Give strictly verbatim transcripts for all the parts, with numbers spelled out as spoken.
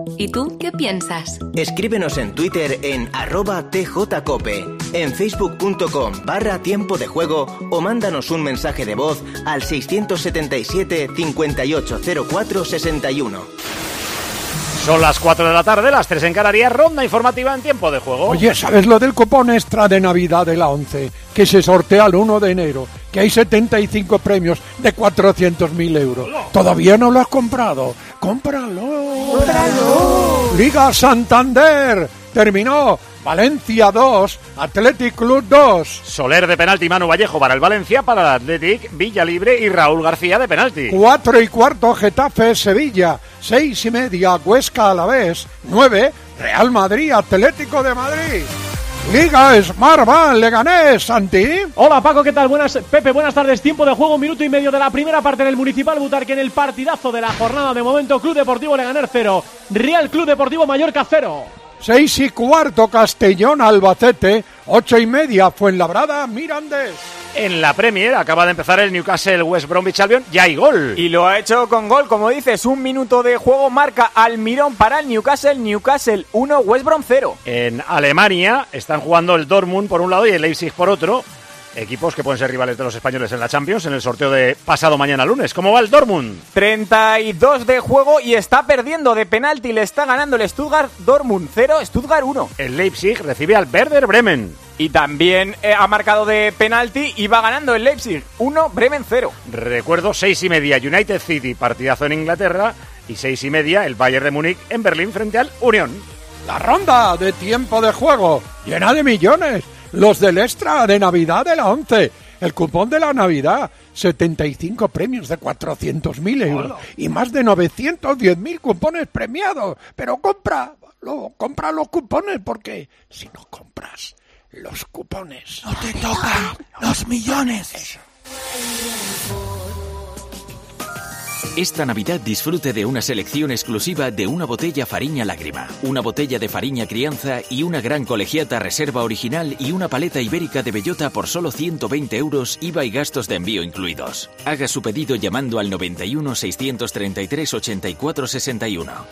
¿Y tú qué piensas? Escríbenos en Twitter en arroba tjcope, en facebook.com barra tiempo de juego o mándanos un mensaje de voz al seiscientos setenta y siete, cincuenta y ocho cero cuatro, sesenta y uno. Son las cuatro de la tarde, las tres en Canarias, ronda informativa en tiempo de juego. Oye, ¿sabes lo del cupón extra de Navidad de la ONCE? Que se sortea el uno de enero, que hay setenta y cinco premios de cuatrocientos mil euros. ¿Todavía no lo has comprado? ¡Cómpralo! ¡Cómpralo! Liga Santander, terminó. Valencia dos, Athletic Club dos. Soler de penalti, Manu Vallejo para el Valencia, para el Athletic, Villalibre y Raúl García de penalti. Cuatro y cuarto, Getafe, Sevilla. Seis y media, Huesca Alavés. Nueve, Real Madrid, Atlético de Madrid. Liga Smartbank, Leganés, Santi. Hola Paco, ¿qué tal? Buenas, Pepe, buenas tardes. Tiempo de juego, un minuto y medio de la primera parte en el Municipal Butarque, en el partidazo de la jornada. De momento, Club Deportivo Leganés cero, Real Club Deportivo Mallorca cero. Seis y cuarto, Castellón, Albacete. Ocho y media, Fuenlabrada, Mirandés. En la Premier acaba de empezar el Newcastle West Bromwich Albion, ya hay gol. Y lo ha hecho con gol, como dices, un minuto de juego, marca Almirón para el Newcastle, Newcastle uno, West Brom cero. En Alemania están jugando el Dortmund por un lado y el Leipzig por otro. Equipos que pueden ser rivales de los españoles en la Champions en el sorteo de pasado mañana lunes. ¿Cómo va el Dortmund? treinta y dos de juego y está perdiendo de penalti. Le está ganando el Stuttgart. Dortmund cero, Stuttgart uno. El Leipzig recibe al Werder Bremen. Y también eh, ha marcado de penalti y va ganando el Leipzig uno, Bremen cero. Recuerdo, seis y media United City, partidazo en Inglaterra. Y seis y media el Bayern de Múnich en Berlín frente al Unión. La ronda de tiempo de juego, llena de millones. Los del extra de Navidad de la ONCE. El cupón de la Navidad. setenta y cinco premios de cuatrocientos mil euros. ¡Hola! Y más de novecientos diez mil cupones premiados. Pero compra, lo, compra los cupones, porque si no compras los cupones, no te tocan los millones. Eso. Esta Navidad disfrute de una selección exclusiva de una botella Fariña Lágrima, una botella de Fariña Crianza y una gran colegiata reserva original y una paleta ibérica de bellota por solo ciento veinte euros, I V A y gastos de envío incluidos. Haga su pedido llamando al noventa y uno, seiscientos treinta y tres, ochenta y cuatro, sesenta y uno.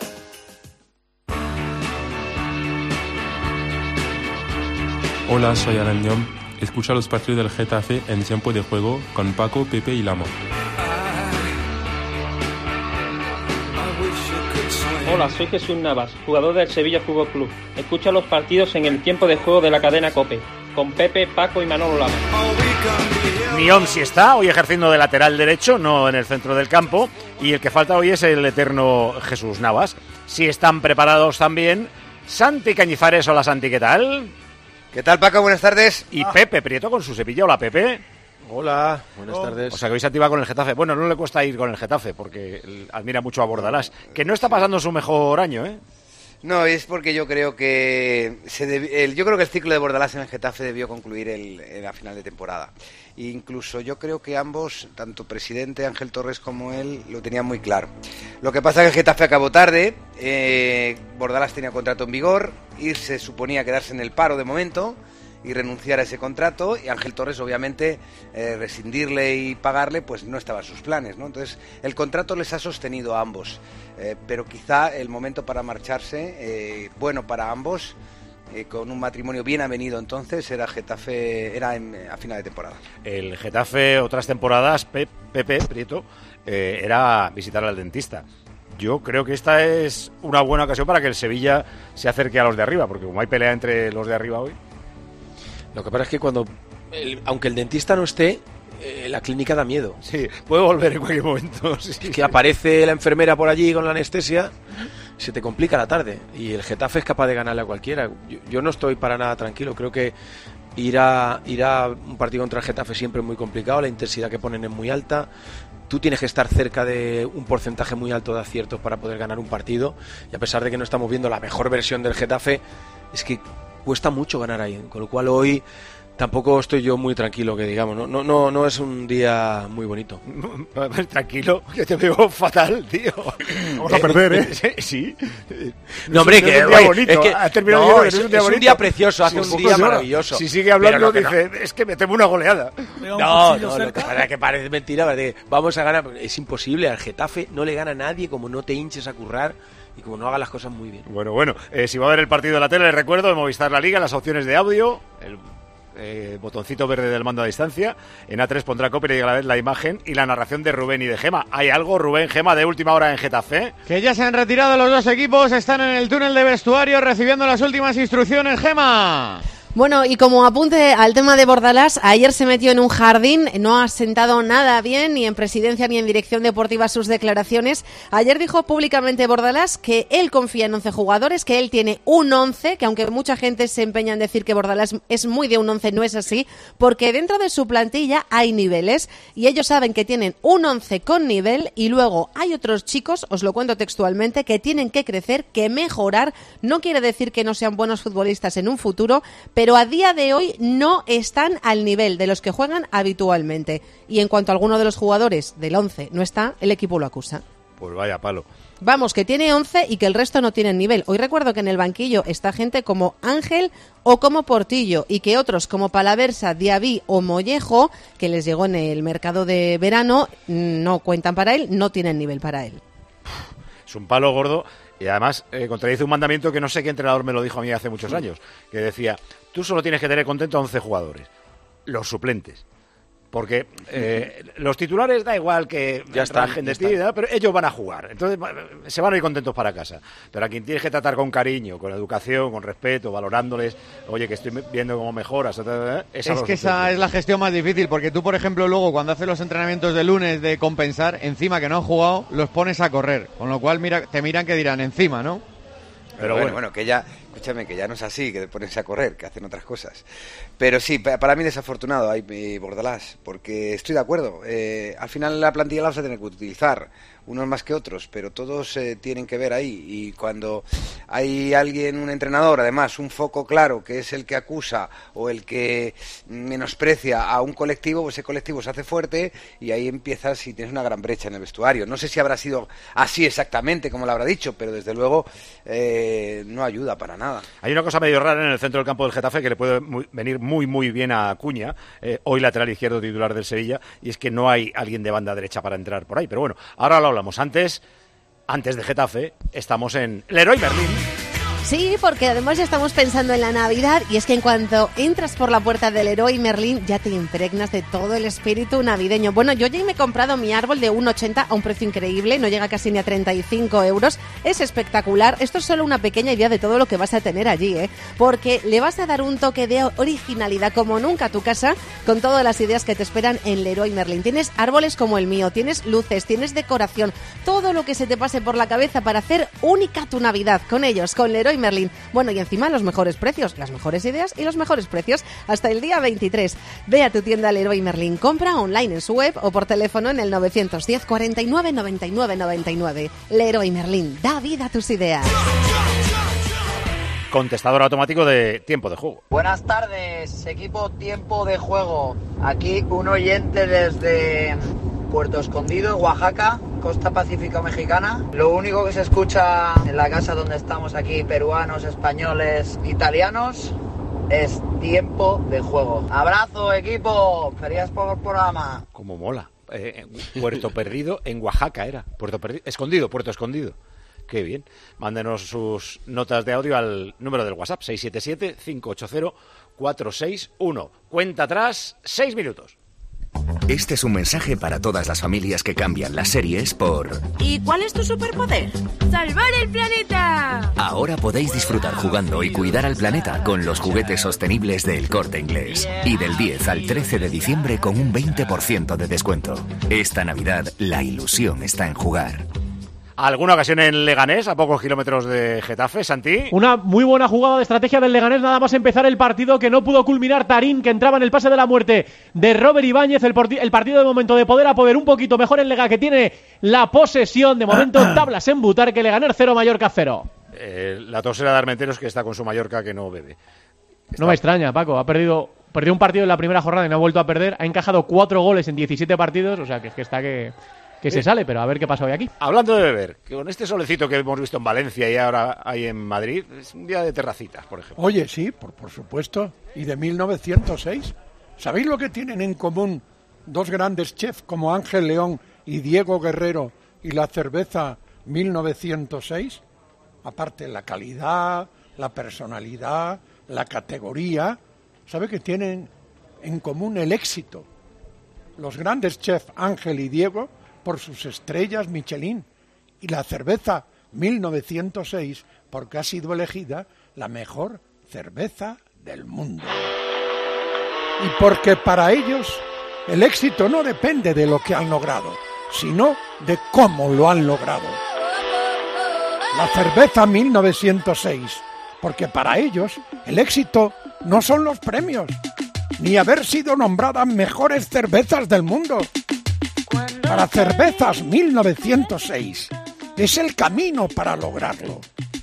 Hola, soy Alan Ñom. Escucha los partidos del Getafe en tiempo de juego con Paco, Pepe y Lamo. Hola, soy Jesús Navas, jugador del Sevilla Fútbol Club. Escucha los partidos en el tiempo de juego de la cadena COPE, con Pepe, Paco y Manolo Lama. Niom sí está, hoy ejerciendo de lateral derecho, no en el centro del campo. Y el que falta hoy es el eterno Jesús Navas. Si están preparados también Santi Cañizares. Hola Santi, ¿qué tal? ¿Qué tal Paco? Buenas tardes. Y Pepe Prieto con su Sevilla. Hola Pepe. Hola, buenas oh. tardes. O sea que hoy se activa con el Getafe. Bueno, no le cuesta ir con el Getafe porque admira mucho a Bordalás, que no está pasando su mejor año, ¿eh? No, es porque yo creo que se debi- el, yo creo que el ciclo de Bordalás en el Getafe debió concluir el, en la final de temporada. E incluso yo creo que ambos, tanto presidente Ángel Torres como él, lo tenían muy claro. Lo que pasa es que el Getafe acabó tarde, eh, Bordalás tenía contrato en vigor, y se suponía quedarse en el paro de momento y renunciar a ese contrato, y Ángel Torres obviamente eh, rescindirle y pagarle pues no estaba en sus planes, ¿no? Entonces el contrato les ha sostenido a ambos, eh, pero quizá el momento para marcharse, eh, bueno para ambos, eh, con un matrimonio bien avenido entonces, era Getafe, era en, a final de temporada. El Getafe otras temporadas, Pe- Pepe Prieto, eh, era visitar al dentista. Yo creo que esta es una buena ocasión para que el Sevilla se acerque a los de arriba, porque como hay pelea entre los de arriba hoy. Lo que pasa es que cuando, el, aunque el dentista no esté, eh, la clínica da miedo. Sí, puede volver en cualquier momento. Sí. Es que aparece la enfermera por allí con la anestesia, se te complica la tarde. Y el Getafe es capaz de ganarle a cualquiera. Yo, yo no estoy para nada tranquilo. Creo que ir a, ir a un partido contra el Getafe siempre es muy complicado. La intensidad que ponen es muy alta. Tú tienes que estar cerca de un porcentaje muy alto de aciertos para poder ganar un partido. Y a pesar de que no estamos viendo la mejor versión del Getafe, es que cuesta mucho ganar ahí, con lo cual hoy tampoco estoy yo muy tranquilo, que digamos, no no no, no es un día muy bonito. Tranquilo, que te veo fatal, tío. Vamos a perder, ¿eh? Sí. No, hombre, no que, es un día oye, bonito. Es que Ha terminado no, diciendo que es, no es un día es bonito. un día precioso, hace sí, un día sí, maravilloso. Si sigue hablando, no, dice, no. es que me temo una goleada. No, no, lo que pasa es que parece mentira, parece que vamos a ganar, es imposible, al Getafe no le gana a nadie, como no te hinches a currar. y como no haga las cosas muy bien. Bueno, bueno, eh, si va a ver el partido de la tele, les recuerdo, de Movistar La Liga, las opciones de audio, el eh, botoncito verde del mando a distancia, en A tres pondrá Cope y a la vez la imagen y la narración de Rubén y de Gema. ¿Hay algo, Rubén, Gema, de última hora en Getafe? Que ya se han retirado los dos equipos, están en el túnel de vestuario recibiendo las últimas instrucciones, Gema. Bueno, y como apunte al tema de Bordalás, ayer se metió en un jardín, no ha sentado nada bien, ni en presidencia ni en dirección deportiva sus declaraciones. Ayer dijo públicamente Bordalás que él confía en once jugadores, que él tiene un once, que aunque mucha gente se empeña en decir que Bordalás es muy de un once, no es así, porque dentro de su plantilla hay niveles, y ellos saben que tienen un once con nivel, y luego hay otros chicos, os lo cuento textualmente, que tienen que crecer, que mejorar. No quiere decir que no sean buenos futbolistas en un futuro, pero pero a día de hoy no están al nivel de los que juegan habitualmente. Y en cuanto a alguno de los jugadores del once no está, el equipo lo acusa. Pues vaya palo. Vamos, que tiene once y que el resto no tienen nivel. Hoy recuerdo que en el banquillo está gente como Ángel o como Portillo, y que otros como Palaversa, Diaby o Mollejo, que les llegó en el mercado de verano, no cuentan para él, no tienen nivel para él. Es un palo gordo. Y además eh, contradice un mandamiento que no sé qué entrenador me lo dijo a mí hace muchos años, que decía, tú solo tienes que tener contento a once jugadores, los suplentes. Porque eh, los titulares da igual que ya trajen de ti, pero ellos van a jugar. Entonces se van a ir contentos para casa. Pero a quien tienes que tratar con cariño, con educación, con respeto, valorándoles, oye, que estoy viendo cómo mejoras. Esa es que esa es la gestión más difícil, porque tú, por ejemplo, luego cuando haces los entrenamientos de lunes de compensar, encima que no han jugado, los pones a correr. Con lo cual mira, te miran que dirán encima, ¿no? Pero, Pero bueno, bueno, bueno, que ya, escúchame, que ya no es así, que te pones a correr, que hacen otras cosas. Pero sí, para mí desafortunado hay eh, Bordalás, porque estoy de acuerdo. Eh, al final la plantilla la vas a tener que utilizar, unos más que otros, pero todos eh, tienen que ver ahí. Y cuando hay alguien, un entrenador, además, un foco claro, que es el que acusa o el que menosprecia a un colectivo, pues ese colectivo se hace fuerte y ahí empiezas y tienes una gran brecha en el vestuario. No sé si habrá sido así exactamente como lo habrá dicho, pero desde luego eh, no ayuda para nada. Hay una cosa medio rara en el centro del campo del Getafe que le puede muy, venir muy muy bien a Acuña, eh, hoy lateral izquierdo titular del Sevilla, y es que no hay alguien de banda derecha para entrar por ahí. Pero bueno, ahora lo hablamos. Antes, antes de Getafe, estamos en Leroy Merlin. Sí, porque además ya estamos pensando en la Navidad, y es que en cuanto entras por la puerta del Leroy Merlin ya te impregnas de todo el espíritu navideño. Bueno, yo ya me he comprado mi árbol de uno ochenta a un precio increíble, no llega casi ni a treinta y cinco euros, es espectacular. Esto es solo una pequeña idea de todo lo que vas a tener allí, ¿eh? Porque le vas a dar un toque de originalidad como nunca a tu casa, con todas las ideas que te esperan en Leroy Merlin. Tienes árboles como el mío, tienes luces, tienes decoración, todo lo que se te pase por la cabeza para hacer única tu Navidad con ellos, con Leroy Merlin. Bueno, y encima los mejores precios, las mejores ideas y los mejores precios hasta el día veintitrés. Ve a tu tienda Leroy Merlin, compra online en su web o por teléfono en el novecientos diez, cuarenta y nueve, noventa y nueve, noventa y nueve. Leroy Merlin, da vida a tus ideas. Contestador automático de tiempo de juego. Buenas tardes, equipo Tiempo de Juego. Aquí un oyente desde Puerto Escondido, Oaxaca, costa pacífica mexicana. Lo único que se escucha en la casa donde estamos aquí, peruanos, españoles, italianos, es Tiempo de Juego. Abrazo, equipo. Feliz por el programa. Como mola. Eh, Puerto Perdido en Oaxaca era. Puerto Perdido, escondido, Puerto Escondido. Qué bien. Mándenos sus notas de audio al número del WhatsApp seis siete siete, cinco ocho cero, cuatro seis uno. Cuenta atrás, seis minutos. Este es un mensaje para todas las familias que cambian las series por... ¿Y cuál es tu superpoder? ¡Salvar el planeta! Ahora podéis disfrutar jugando y cuidar al planeta con los juguetes sostenibles de El Corte Inglés. Y del diez al trece de diciembre con un veinte por ciento de descuento. Esta Navidad, la ilusión está en jugar. ¿Alguna ocasión en Leganés, a pocos kilómetros de Getafe, Santi? Una muy buena jugada de estrategia del Leganés, nada más empezar el partido, que no pudo culminar Tarín, que entraba en el pase de la muerte de Robert Ibáñez. El, el partido de momento de poder a poder un poquito mejor en Lega, que tiene la posesión. De momento tablas en Butar, que Leganés cero, Mallorca cero. Eh, la tosera de Armenteros, que está con su Mallorca, que no bebe. Está... No me extraña, Paco, ha perdido... Perdió un partido en la primera jornada y no ha vuelto a perder. Ha encajado cuatro goles en diecisiete partidos, o sea que es que está que... que se sale, pero a ver qué pasa hoy aquí. Hablando de beber, que con este solecito que hemos visto en Valencia y ahora hay en Madrid, es un día de terracitas, por ejemplo. Oye, sí, por, por supuesto, y de mil novecientos seis. ¿Sabéis lo que tienen en común dos grandes chefs como Ángel León y Diego Guerrero y la cerveza mil novecientos seis? aparte la calidad, la personalidad, la categoría, ¿sabe que tienen en común el éxito? Los grandes chefs Ángel y Diego por sus estrellas Michelin y la cerveza mil novecientos seis porque ha sido elegida la mejor cerveza del mundo. Y porque para ellos el éxito no depende de lo que han logrado, sino de cómo lo han logrado. La cerveza mil novecientos seis, porque para ellos el éxito no son los premios, ni haber sido nombradas mejores cervezas del mundo. Para Cervezas mil novecientos seis es el camino para lograrlo.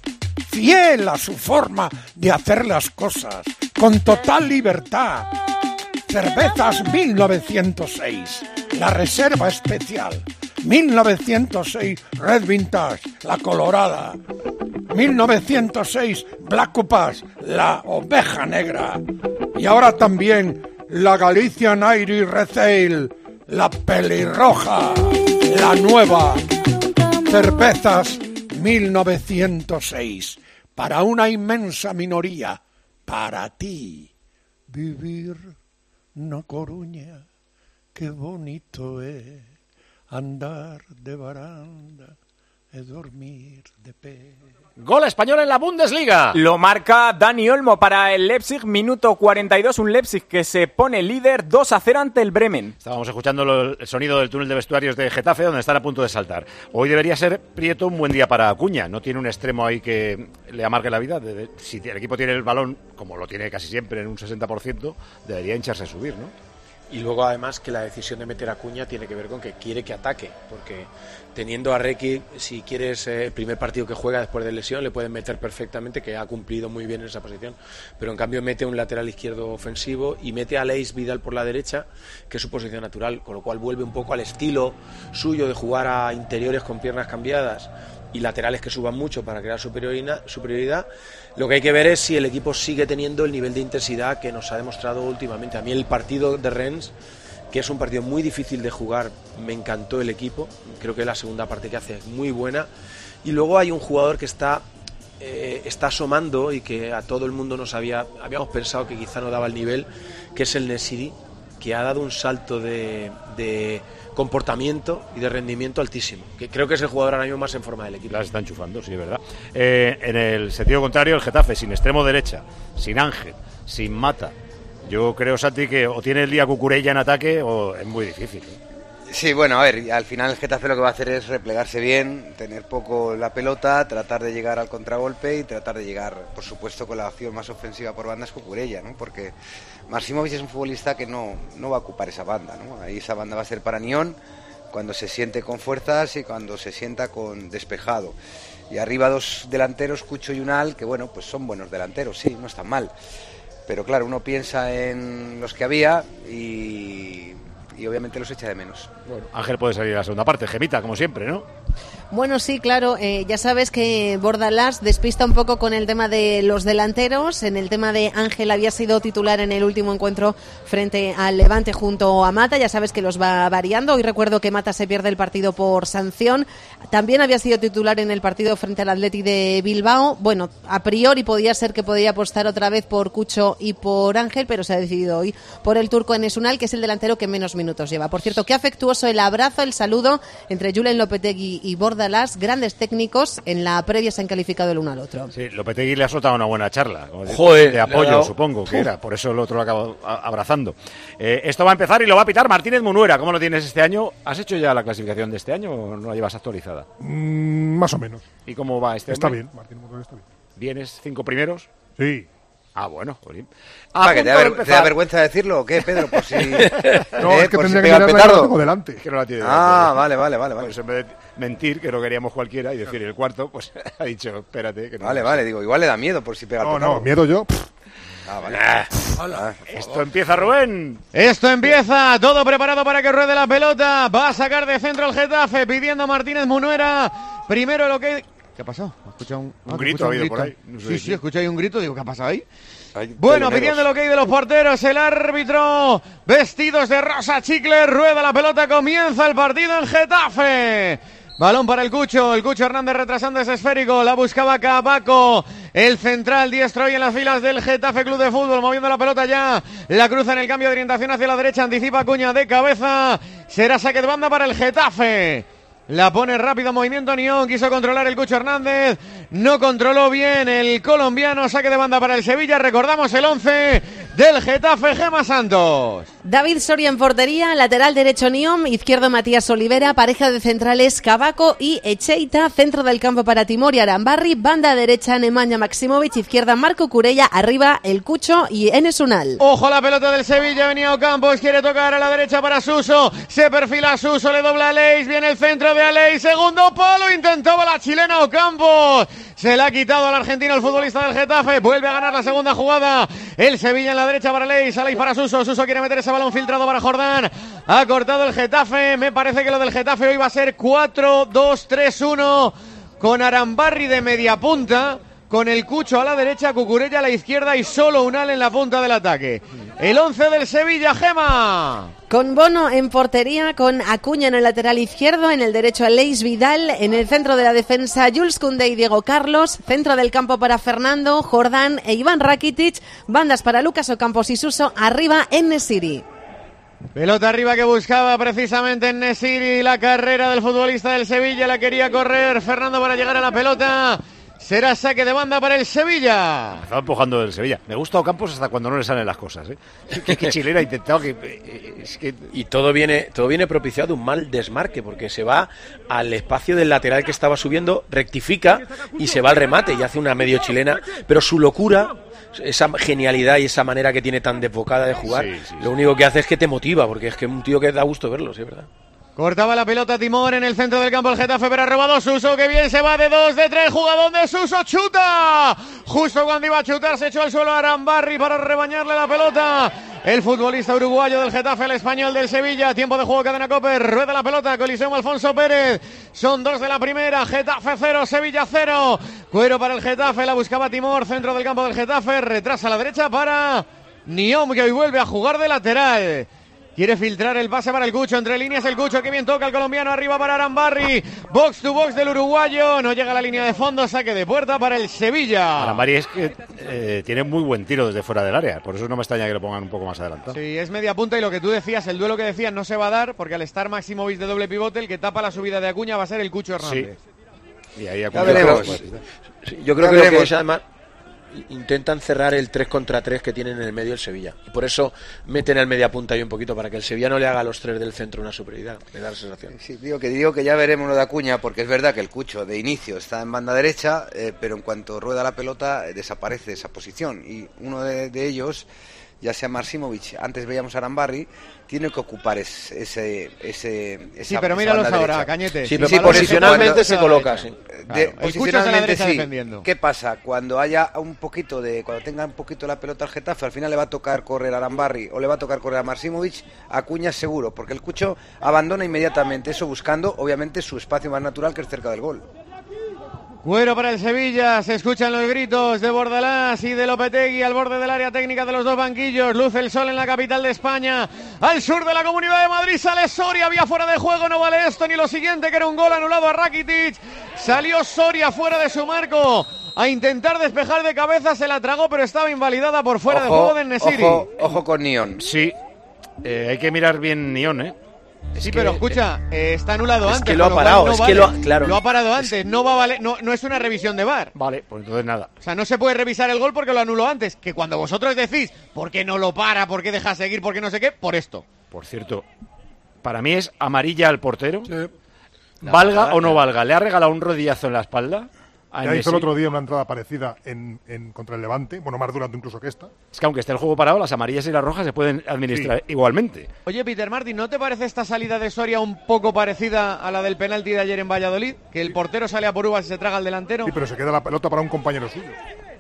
Fiel a su forma de hacer las cosas, con total libertad. Cervezas mil novecientos seis, la reserva especial. mil novecientos seis Red Vintage, la colorada. mil novecientos seis Black Upas, la oveja negra. Y ahora también la Galician Irish Red Ale, la pelirroja, la nueva. Cervezas mil novecientos seis, para una inmensa minoría, para ti. Vivir na Coruña, qué bonito es andar de baranda y dormir de pie. Gol español en la Bundesliga. Lo marca Dani Olmo para el Leipzig, minuto cuarenta y dos, un Leipzig que se pone líder dos a cero ante el Bremen. Estábamos escuchando lo, el sonido del túnel de vestuarios de Getafe, donde están a punto de saltar. Hoy debería ser, Prieto, un buen día para Acuña. No tiene un extremo ahí que le amargue la vida. Debe, si el equipo tiene el balón, como lo tiene casi siempre, en un sesenta por ciento, debería hincharse a subir, ¿no? Y luego además que la decisión de meter a Acuña tiene que ver con que quiere que ataque, porque teniendo a Requi, si quieres eh, el primer partido que juega después de lesión, le pueden meter perfectamente, que ha cumplido muy bien en esa posición, pero en cambio mete un lateral izquierdo ofensivo y mete a Leis Vidal por la derecha, que es su posición natural, con lo cual vuelve un poco al estilo suyo de jugar a interiores con piernas cambiadas y laterales que suban mucho para crear superioridad, superioridad. Lo que hay que ver es si el equipo sigue teniendo el nivel de intensidad que nos ha demostrado últimamente. A mí el partido de Rennes, que es un partido muy difícil de jugar, me encantó el equipo, creo que la segunda parte que hace es muy buena, y luego hay un jugador que está eh, está asomando y que a todo el mundo nos había habíamos pensado que quizá no daba el nivel, que es el Nesiri, que ha dado un salto de, de comportamiento y de rendimiento altísimo, que creo que es el jugador ahora mismo más en forma del equipo. Las está enchufando, sí, es verdad. Eh, en el sentido contrario, el Getafe sin extremo derecha, sin Ángel, sin Mata. Yo creo, Santi, que o tiene el día Cucurella en ataque o es muy difícil, ¿eh? Sí, bueno, a ver, al final el Getafe lo que va a hacer es replegarse bien, tener poco la pelota, tratar de llegar al contragolpe y tratar de llegar, por supuesto, con la acción más ofensiva por banda es Cucurella, ¿no? Porque Marsimovic es un futbolista que no, no va a ocupar esa banda, ¿no? Ahí esa banda va a ser para Nión cuando se siente con fuerzas y cuando se sienta con despejado. Y arriba dos delanteros, Cucho y Unal, que bueno, pues son buenos delanteros, sí, no están mal. Pero claro, uno piensa en los que había y... y obviamente los echa de menos. Bueno, Ángel puede salir a la segunda parte, Gemita, como siempre, ¿no? Bueno, sí, claro, eh, ya sabes que Bordalás despista un poco con el tema de los delanteros. En el tema de Ángel había sido titular en el último encuentro frente al Levante junto a Mata, ya sabes que los va variando. Hoy recuerdo que Mata se pierde el partido por sanción. También había sido titular en el partido frente al Athletic de Bilbao. Bueno, a priori podía ser que podía apostar otra vez por Cucho y por Ángel, pero se ha decidido hoy por el turco Enes Unal, que es el delantero que menos minutos lleva. Por cierto, qué afectuoso el abrazo, el saludo entre Julen Lopetegui y Bordalás, grandes técnicos. En la previa se han calificado el uno al otro. Sí, Lopetegui le ha soltado una buena charla, como Joder, de apoyo, dado... supongo que era, por eso el otro lo acaba abrazando. Eh, esto va a empezar y lo va a pitar Martínez Munuera. ¿Cómo lo tienes este año? ¿Has hecho ya la clasificación de este año o no la llevas actualizada? Mm, más o menos. ¿Y cómo va este Está año? bien, Martínez Munuera está bien. ¿Vienes cinco primeros? Sí. Ah, bueno, Jolín. Ah, ¿que te da, ver, ¿te da vergüenza decirlo o qué, Pedro? Por si, no, eh, es que por tendría si que pega el mirarla petardo. que la tengo delante. Que no la tiene Ah, delante. vale, vale, vale. vale. Pues en vez de mentir, que no queríamos cualquiera, y decir el cuarto, pues ha dicho, espérate. Que no vale, vale, digo, igual le da miedo por si pega no, el petardo. No, miedo yo. Ah, vale. Ah, ah, esto empieza, Rubén. Esto empieza, todo preparado para que ruede la pelota. Va a sacar de centro el Getafe, pidiendo a Martínez Munuera. Primero lo que... ¿Qué ha pasado? ¿Ha escuchado un, un ah, grito? Un ha grito? por ahí. No sé sí, sí, escuché ahí un grito. Digo, ¿qué ha pasado ahí? Hay Bueno, teloneros. pidiendo lo que hay de los porteros, el árbitro, vestidos de rosa chicle, rueda la pelota, comienza el partido en Getafe. Balón para el Cucho, el Cucho Hernández retrasando ese esférico, la buscaba Cabaco, el central diestro hoy en las filas del Getafe Club de Fútbol, moviendo la pelota ya, la cruza en el cambio de orientación hacia la derecha, anticipa Acuña de cabeza, será saque de banda para el Getafe. La pone rápido movimiento Nión, quiso controlar el Cucho Hernández, no controló bien el colombiano, saque de banda para el Sevilla, recordamos el once del Getafe, Gema Santos. David Soria en portería, lateral derecho Nión, izquierdo Matías Olivera, pareja de centrales Cabaco y Echeita, centro del campo para Timor y Arambarri, banda derecha Nemanja Maximovic, izquierda Marco Curella, arriba el Cucho y Enes Unal. Ojo la pelota del Sevilla, venía Ocampos, quiere tocar a la derecha para Suso, se perfila Suso, le dobla a Leis, viene el centro de Aleix, segundo palo, intentaba la chilena Ocampos, se la ha quitado al argentino el futbolista del Getafe, vuelve a ganar la segunda jugada, el Sevilla en la derecha para Aleix, Aleix para Suso, Suso quiere meter ese balón filtrado para Jordán, ha cortado el Getafe, me parece que lo del Getafe hoy va a ser cuatro dos tres uno, con Arambarri de media punta, con el Cucho a la derecha, Cucurella a la izquierda y solo Unal en la punta del ataque. El once del Sevilla, Gema. Con Bono en portería, con Acuña en el lateral izquierdo, en el derecho Aleix Vidal, en el centro de la defensa Jules Koundé y Diego Carlos, centro del campo para Fernando, Jordán e Iván Rakitic, bandas para Lucas Ocampos y Suso, arriba En-Nesyri. Pelota arriba que buscaba precisamente En-Nesyri, la carrera del futbolista del Sevilla, la quería correr Fernando para llegar a la pelota. Será saque de banda para el Sevilla. Estaba empujando el Sevilla. Me gusta Ocampos hasta cuando no le salen las cosas, ¿eh? Que, que chilena ha intentado que, eh, es que... Y todo viene, todo viene propiciado de un mal desmarque, porque se va al espacio del lateral que estaba subiendo, rectifica y se va al remate y hace una medio chilena. Pero su locura, esa genialidad y esa manera que tiene tan desbocada de jugar, sí, sí, lo sí. único que hace es que te motiva, porque es que es un tío que da gusto verlo, sí, es verdad. Cortaba la pelota Timor en el centro del campo el Getafe, pero ha robado Suso, que bien se va de dos, de tres, jugadón de Suso, chuta. Justo cuando iba a chutar se echó al suelo a Arambarri para rebañarle la pelota. El futbolista uruguayo del Getafe, el español del Sevilla, tiempo de juego, cadena Cope, rueda la pelota, colisión Alfonso Pérez. Son dos de la primera, Getafe cero, Sevilla cero. Cuero para el Getafe, la buscaba Timor, centro del campo del Getafe, retrasa a la derecha para Niom, que hoy vuelve a jugar de lateral. Quiere filtrar el pase para el Cucho, entre líneas el Cucho, que bien toca el colombiano, arriba para Arambarri, box to box del uruguayo, no llega a la línea de fondo, saque de puerta para el Sevilla. Arambarri es que eh, tiene muy buen tiro desde fuera del área, por eso no me extraña que lo pongan un poco más adelantado. Sí, es media punta y lo que tú decías, el duelo que decías no se va a dar, porque al estar Maximovic de doble pivote, el que tapa la subida de Acuña va a ser el Cucho Hernández. Sí. Y ahí Acuña. Ya veremos. Sí, yo creo ya que veremos. Lo que es además... intentan cerrar el tres contra tres que tienen en el medio el Sevilla y por eso meten el media punta ahí un poquito para que el Sevilla no le haga a los tres del centro una superioridad, me da la sensación. Sí, digo que digo que ya veremos lo de Acuña, porque es verdad que el Cucho de inicio está en banda derecha, eh, pero en cuanto rueda la pelota eh, desaparece esa posición y uno de, de ellos, ya sea Maximovic, antes veíamos a Arambarri, tiene que ocupar ese ese ese sí, pero míralos ahora, derecha. Cañete. Sí, pero sí, posicionalmente cuando, se coloca, sí. De, claro, posicionalmente sí. Defendiendo. ¿Qué pasa? Cuando haya un poquito de, cuando tenga un poquito la pelota al Getafe, al final le va a tocar correr a Arambarri o le va a tocar correr a Maximovic, Acuña seguro, porque el Cucho abandona inmediatamente eso buscando, obviamente, su espacio más natural, que es cerca del gol. Cuero para el Sevilla, se escuchan los gritos de Bordalás y de Lopetegui al borde del área técnica de los dos banquillos. Luce el sol en la capital de España, al sur de la Comunidad de Madrid. Sale Soria, vía fuera de juego, no vale esto ni lo siguiente, que era un gol anulado a Rakitic. Salió Soria fuera de su marco a intentar despejar de cabeza, se la tragó, pero estaba invalidada por fuera ojo, de juego de En-Nesyri. Ojo, ojo con Nión. Sí, eh, hay que mirar bien Nión, ¿eh? Es sí, que, pero escucha, eh, está anulado es antes. Que lo ha parado, no es vale. que lo ha, claro. Lo ha parado antes, es... no va a valer, no, no es una revisión de V A R. Vale, pues entonces nada. O sea, no se puede revisar el gol porque lo anuló antes. Que cuando vosotros decís, ¿por qué no lo para? ¿Por qué deja seguir? ¿Por qué no sé qué? Por esto. Por cierto, para mí es amarilla al portero. Sí. Valga no, o no valga. ¿Le ha regalado un rodillazo en la espalda? Ya hizo el otro día una entrada parecida en, en contra el Levante, bueno, más durante incluso que esta. Es que aunque esté el juego parado, las amarillas y las rojas se pueden administrar sí. igualmente. Oye, Peter Martin, ¿no te parece esta salida de Soria un poco parecida a la del penalti de ayer en Valladolid? Que el portero sale a por uvas y se traga al delantero. Sí, pero se queda la pelota para un compañero suyo.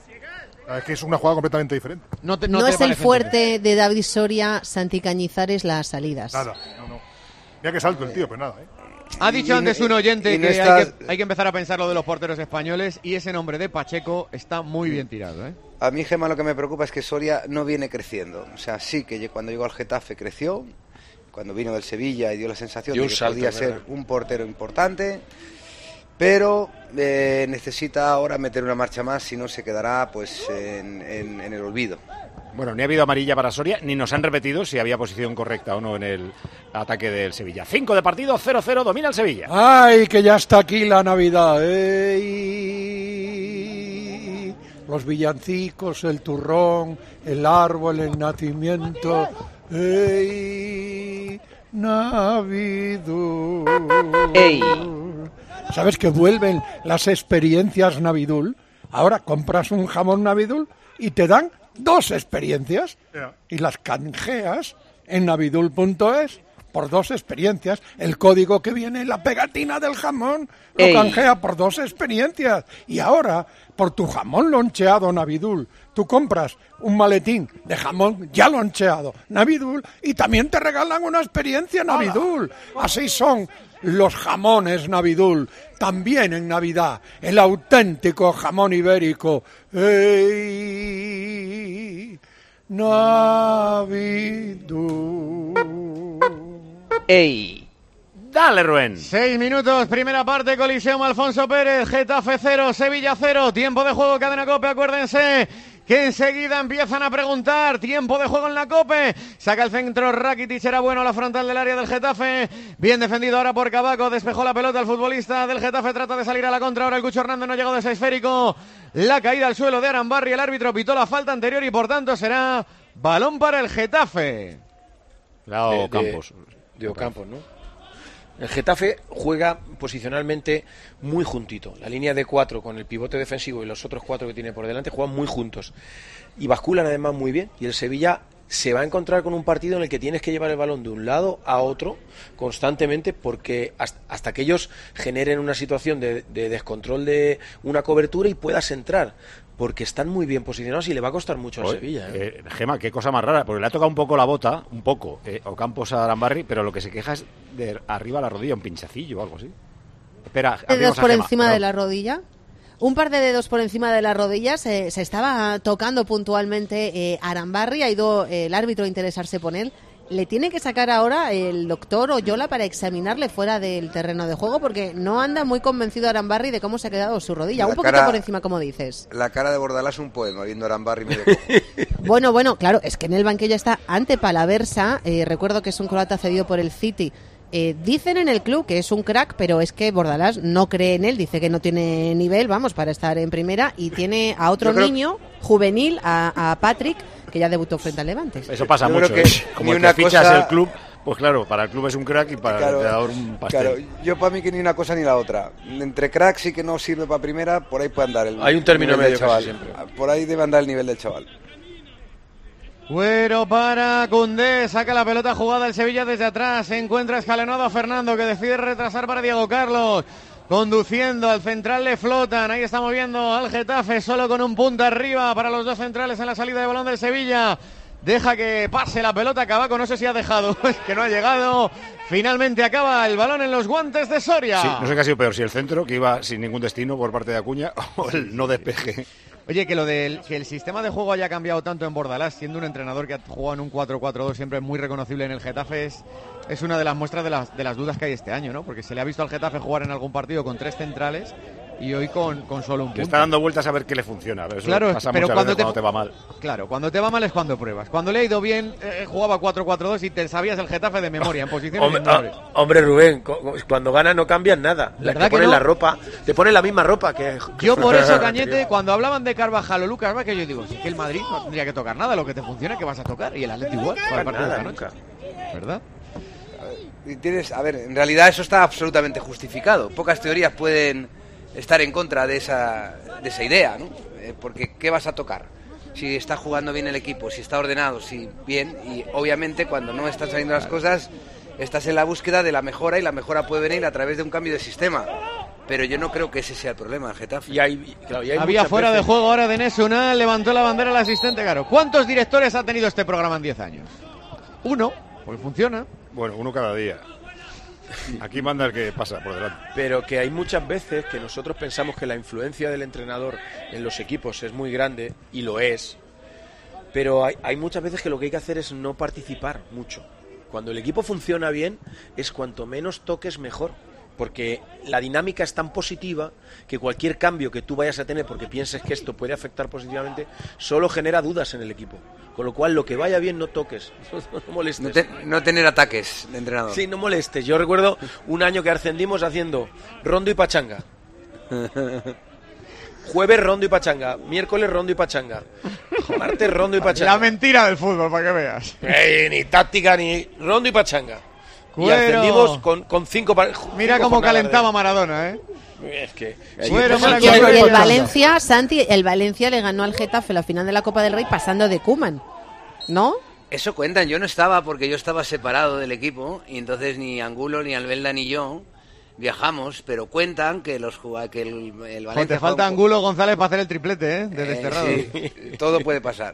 Es que es una jugada completamente diferente. No, te, no, no te es el fuerte de David Soria, Santi Cañizares, las salidas. Nada, no, no. Mira que salto el tío, pero nada, ¿eh? Ha dicho antes un oyente no que, está... hay que hay que empezar a pensar lo de los porteros españoles y ese nombre de Pacheco está muy bien tirado, ¿eh? A mí, Gemma, lo que me preocupa es que Soria no viene creciendo. O sea, sí que cuando llegó al Getafe creció cuando vino del Sevilla y dio la sensación dio de que salto, podía ¿verdad? ser un portero importante, pero eh, necesita ahora meter una marcha más, si no se quedará pues en, en, en el olvido. Bueno, ni ha habido amarilla para Soria, ni nos han repetido si había posición correcta o no en el ataque del Sevilla. cinco de partido, cero cero, domina el Sevilla. ¡Ay, que ya está aquí la Navidad! ¡Ey! Los villancicos, el turrón, el árbol, el nacimiento. ¡Ey! Navidul. ¡Ey! ¿Sabes que vuelven las experiencias Navidul? Ahora compras un jamón Navidul y te dan dos experiencias yeah. y las canjeas en navidul punto es por dos experiencias. El código que viene en la pegatina del jamón lo Ey. canjea por dos experiencias. Y ahora, por tu jamón loncheado Navidul, tú compras un maletín de jamón ya loncheado Navidul y también te regalan una experiencia Navidul. Así son los jamones Navidul, también en Navidad, el auténtico jamón ibérico. ¡Ey! Navidul. ¡Ey! Dale, Rubén. Seis minutos, primera parte, colisión Alfonso Pérez, Getafe cero, Sevilla cero, tiempo de juego, Cadena COPE, acuérdense que enseguida empiezan a preguntar, tiempo de juego en la COPE, saca el centro Rakitic, era bueno la frontal del área del Getafe, bien defendido ahora por Cabaco, despejó la pelota el futbolista del Getafe, trata de salir a la contra, ahora el Cucho Hernández no ha llegado de ese esférico, la caída al suelo de Arambarri, el árbitro pitó la falta anterior y por tanto será balón para el Getafe. Claro, Campos. Diego Campos, ¿no? El Getafe juega posicionalmente muy juntito. La línea de cuatro con el pivote defensivo y los otros cuatro que tiene por delante juegan muy juntos. Y basculan además muy bien. Y el Sevilla se va a encontrar con un partido en el que tienes que llevar el balón de un lado a otro constantemente porque hasta, hasta que ellos generen una situación de, de descontrol de una cobertura y puedas entrar. Porque están muy bien posicionados y le va a costar mucho al Oye, Sevilla. ¿eh? Eh, Gema, qué cosa más rara, porque le ha tocado un poco la bota, un poco, eh, Ocampos a Arambarri, pero lo que se queja es de arriba la rodilla, un pinchacillo o algo así. Espera, dedos por Gema, encima pero... de la rodilla. Un par de dedos por encima de la rodilla, se, se estaba tocando puntualmente eh, Arambarri, ha ido eh, el árbitro a interesarse por él. Le tiene que sacar ahora el doctor Oyola para examinarle fuera del terreno de juego porque no anda muy convencido Arambarri de cómo se ha quedado su rodilla. La un poquito cara, por encima, como dices. La cara de Bordalás es un poema, viendo Arambarri medio Bueno, bueno, claro, es que en el banquillo está Ante Palaversa, eh, recuerdo que es un croata cedido por el City. Eh, dicen en el club que es un crack, pero es que Bordalás no cree en él, dice que no tiene nivel, vamos, para estar en primera, y tiene a otro niño juvenil, a, a Patrick, que ya debutó frente al Levante. Eso pasa Yo mucho, que ¿eh? Como el que fichas cosa... el club, pues claro, para el club es un crack y para claro, el entrenador un pastel. Claro, yo para mí que ni una cosa ni la otra. Entre cracks y que no sirve para primera, por ahí puede andar el Hay un término nivel medio del chaval. siempre. Por ahí debe andar el nivel del chaval. Güero para Koundé, saca la pelota jugada el Sevilla desde atrás, se encuentra escalonado a Fernando que decide retrasar para Diego Carlos, conduciendo al central le flotan, ahí estamos viendo al Getafe solo con un punto arriba para los dos centrales en la salida de balón del Sevilla, deja que pase la pelota, Cabaco no sé si ha dejado, es que no ha llegado, finalmente acaba el balón en los guantes de Soria. Sí, no sé qué ha sido peor, si el centro que iba sin ningún destino por parte de Acuña o el no despeje. Oye, que lo del que el sistema de juego haya cambiado tanto en Bordalás, siendo un entrenador que ha jugado en un cuatro cuatro dos siempre muy reconocible en el Getafe, es, es una de las muestras de las, de las dudas que hay este año, ¿no? Porque se le ha visto al Getafe jugar en algún partido con tres centrales y hoy con, con solo un punto. Le está dando vueltas a ver qué le funciona. Eso claro, pasa pero muchas cuando veces te, cuando te va mal. Claro, cuando te va mal es cuando pruebas. Cuando le ha ido bien, eh, jugaba cuatro cuatro dos y te sabías el Getafe de memoria, en posiciones hombre, indobles. ah, hombre, Rubén, cuando ganas no cambias nada. La, te ponen no? la ropa, te ponen la misma ropa que... que yo por eso, Cañete, cuando hablaban de Carvajal o Lucas Vázquez, yo digo, si es que el Madrid no tendría que tocar nada, lo que te funciona que vas a tocar, y el Atleti igual, para el partido de esta noche. ¿Verdad? Y tienes, a ver, en realidad eso está absolutamente justificado. Pocas teorías pueden estar en contra de esa, de esa idea, ¿no? Eh, porque ¿qué vas a tocar? Si está jugando bien el equipo, si está ordenado, si bien, y obviamente cuando no están saliendo las cosas, estás en la búsqueda de la mejora y la mejora puede venir a través de un cambio de sistema. Pero yo no creo que ese sea el problema, el Getafe. Y hay, claro, y hay Había fuera veces... de juego ahora de Nesuna, levantó la bandera el asistente Caro. ¿Cuántos directores ha tenido este programa en diez años? Uno, porque funciona. Bueno, uno cada día. Aquí manda el que pasa por delante. Pero que hay muchas veces que nosotros pensamos que la influencia del entrenador en los equipos es muy grande, y lo es, pero hay, hay muchas veces que lo que hay que hacer es no participar mucho. Cuando el equipo funciona bien, es cuanto menos toques mejor. Porque la dinámica es tan positiva que cualquier cambio que tú vayas a tener porque pienses que esto puede afectar positivamente, solo genera dudas en el equipo. Con lo cual, lo que vaya bien, no toques, no molestes. No, te, no tener ataques de entrenador. Sí, no molestes. Yo recuerdo un año que ascendimos haciendo rondo y pachanga. Jueves rondo y pachanga, miércoles rondo y pachanga, martes rondo y pachanga. La mentira del fútbol, para que veas. Eh, ni táctica, ni rondo y pachanga. Cuero. Y ascendimos con, con cinco... Mira cinco cómo calentaba de... Maradona, ¿eh? Es que... Bueno, y el, el, el Valencia, Santi, el Valencia le ganó al Getafe la final de la Copa del Rey pasando de Koeman, ¿no? Eso cuentan, yo no estaba porque yo estaba separado del equipo y entonces ni Angulo, ni Albelda, ni yo viajamos, pero cuentan que los que el, el Valencia... Joder, te falta un... Angulo González para hacer el triplete, ¿eh? De desterrado. Eh, sí, todo puede pasar.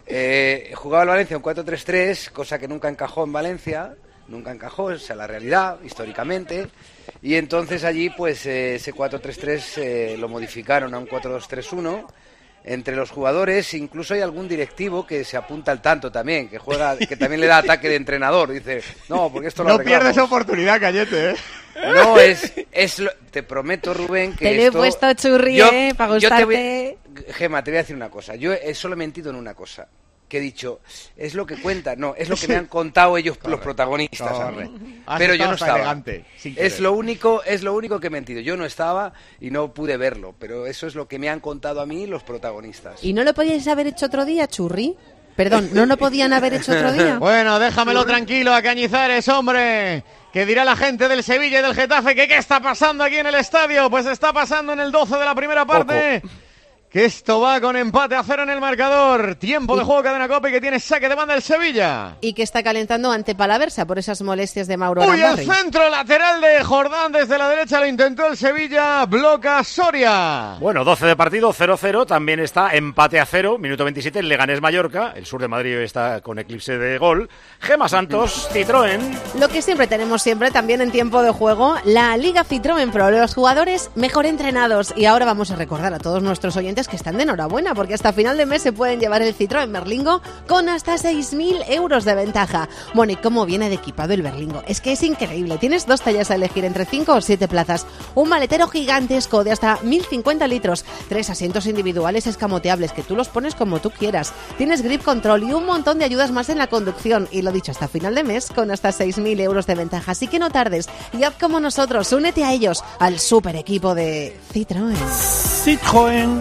Eh, jugaba el Valencia un cuatro tres tres, cosa que nunca encajó en Valencia, nunca encajó, esa es la realidad, históricamente, y entonces allí pues eh, ese cuatro tres tres eh, lo modificaron a un cuatro dos tres uno. Entre los jugadores incluso hay algún directivo que se apunta al tanto también, que juega, que también le da ataque de entrenador. Dice, no, porque esto lo no arreglamos. pierdes oportunidad, Cayete, ¿eh? No, es, es lo, te prometo, Rubén, que te esto... Te lo he puesto churri, yo, eh, para gustarte. Yo te voy, Gema, te voy a decir una cosa. Yo he solo mentido en una cosa. Que he dicho, es lo que cuenta, no, es lo que me han contado ellos los protagonistas, Corre. Pero yo no estaba. Elegante, es lo único, es lo único que he mentido. Yo no estaba y no pude verlo, pero eso es lo que me han contado a mí los protagonistas. ¿Y no lo podíais haber hecho otro día, churri? Perdón, ¿no lo podían haber hecho otro día? Bueno, déjamelo tranquilo a Cañizares, hombre. ¿Qué dirá la gente del Sevilla y del Getafe? ¿Que qué está pasando aquí en el estadio? Pues está pasando en el doce de la primera parte. Poco. Que esto va con empate a cero en el marcador. Tiempo de juego, Cadena COPE, que tiene saque de banda el Sevilla. Y que está calentando ante Palaversa por esas molestias de Mauro Uy, Arambarri. El centro lateral de Jordán desde la derecha lo intentó el Sevilla. Bloca Soria. Bueno, doce de partido, cero cero. También está empate a cero. Minuto veintisiete, el Leganés Mallorca. El sur de Madrid está con eclipse de gol. Gema Santos, Citroën. Lo que siempre tenemos siempre también en tiempo de juego, la Liga Citroën Pro. Los jugadores mejor entrenados. Y ahora vamos a recordar a todos nuestros oyentes que están de enhorabuena porque hasta final de mes se pueden llevar el Citroën Berlingo con hasta seis mil euros de ventaja. Bueno, ¿y cómo viene de equipado el Berlingo? Es que es increíble. Tienes dos tallas a elegir entre cinco o siete plazas. Un maletero gigantesco de hasta mil cincuenta litros. Tres asientos individuales escamoteables que tú los pones como tú quieras. Tienes grip control y un montón de ayudas más en la conducción. Y lo dicho, hasta final de mes con hasta seis mil euros de ventaja. Así que no tardes y haz como nosotros. Únete a ellos, al super equipo de Citroën. Citroën.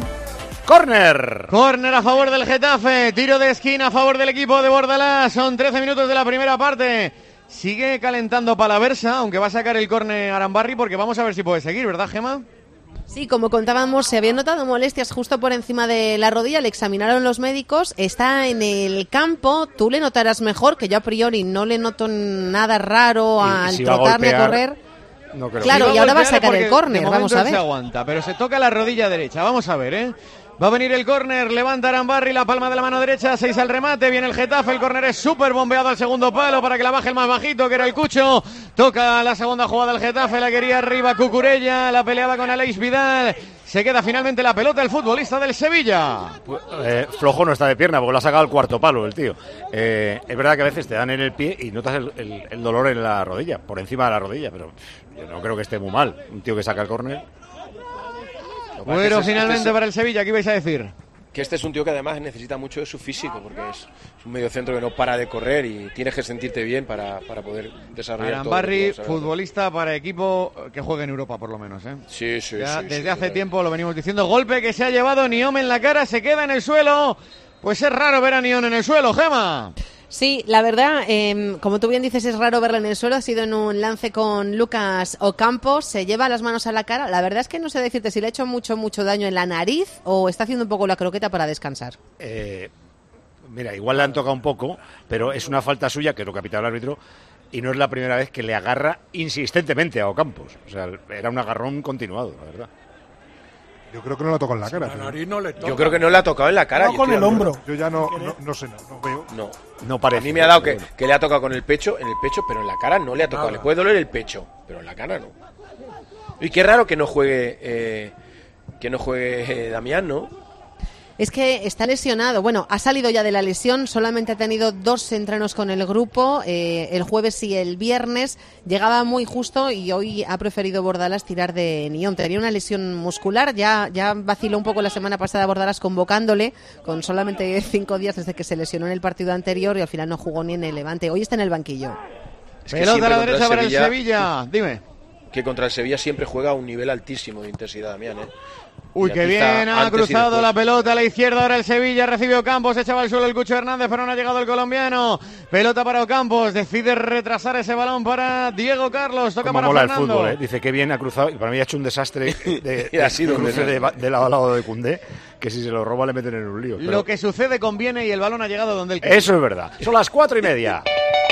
Córner. Córner a favor del Getafe. Tiro de esquina a favor del equipo de Bordalás. Son trece minutos de la primera parte. Sigue calentando Palaversa, aunque va a sacar el córner Arambarri porque vamos a ver si puede seguir, ¿verdad, Gema? Sí, como contábamos, se habían notado molestias justo por encima de la rodilla, le examinaron los médicos, está en el campo, tú le notarás mejor, que yo a priori no le noto nada raro al si trotar ni a correr. No creo. Claro, sí, y ahora va a sacar el córner, vamos a ver. Se aguanta, pero se toca la rodilla derecha, vamos a ver, ¿eh? Va a venir el córner, levanta Arambarri la palma de la mano derecha, seis al remate, viene el Getafe, el córner es súper bombeado al segundo palo para que la baje el más bajito, que era el Cucho. Toca la segunda jugada del Getafe, la quería arriba Cucurella, la peleaba con Aleix Vidal. Se queda finalmente la pelota el futbolista del Sevilla. Pues, eh, flojo no está de pierna porque lo ha sacado al cuarto palo el tío. Eh, es verdad que a veces te dan en el pie y notas el, el, el dolor en la rodilla, por encima de la rodilla, pero yo no creo que esté muy mal. Un tío que saca el córner. Bueno, este finalmente este es, para el Sevilla, ¿qué ibais a decir? Que este es un tío que además necesita mucho de su físico, porque es un mediocentro que no para de correr y tienes que sentirte bien para, para poder desarrollar Arambarri, todo. futbolista para equipo que juegue en Europa, por lo menos, ¿eh? Sí, sí, ya, sí. Desde sí, hace sí, tiempo lo venimos diciendo. Golpe que se ha llevado Niom en la cara, se queda en el suelo. Pues es raro ver a Niom en el suelo, Gema. Sí, la verdad, eh, como tú bien dices, es raro verla en el suelo. Ha sido en un lance con Lucas Ocampos. Se lleva las manos a la cara. La verdad es que no sé decirte si le ha hecho mucho, mucho daño en la nariz o está haciendo un poco la croqueta para descansar. Eh, mira, igual le han tocado un poco, pero es una falta suya, que lo capitaba el árbitro, y no es la primera vez que le agarra insistentemente a Ocampos. O sea, era un agarrón continuado, la verdad. Yo creo que no la tocó en la cara. La nariz no le toca. Yo creo que no le ha tocado en la cara. No, con el hombro. Yo ya no, no, no sé, no, no veo. No, no parece. A mí me ha dado que, que le ha tocado con el pecho, en el pecho, pero en la cara no le ha tocado. Nada. Le puede doler el pecho, pero en la cara no. Y qué raro que no juegue, eh, que no juegue eh, Damián, ¿no? Es que está lesionado. Bueno, ha salido ya de la lesión, solamente ha tenido dos entrenos con el grupo, eh, el jueves y el viernes. Llegaba muy justo y hoy ha preferido Bordalas tirar de Nión. Tenía una lesión muscular, ya, ya vaciló un poco la semana pasada Bordalas convocándole, con solamente cinco días desde que se lesionó en el partido anterior y al final no jugó ni en el Levante. Hoy está en el banquillo. Es que Pelota a la contra derecha el para el Sevilla- Sevilla. Dime. Que contra el Sevilla siempre juega a un nivel altísimo de intensidad, Damián, ¿eh? Uy, Y qué aquí bien, está ha antes y cruzado después. la pelota a la izquierda, ahora el Sevilla, recibió Campos, echaba al suelo el Cucho Hernández, pero no ha llegado el colombiano. Pelota para Ocampos, decide retrasar ese balón para Diego Carlos, toca Como para mola el Fernando. fútbol, ¿eh? Dice que bien ha cruzado y para mí ha hecho un desastre de, Y ha de sido un cruce de, desastre. de lado a lado de Koundé, que si se lo roba le meten en un lío. pero Lo que sucede conviene y el balón ha llegado donde él quiere. Eso es verdad. Son las cuatro y media.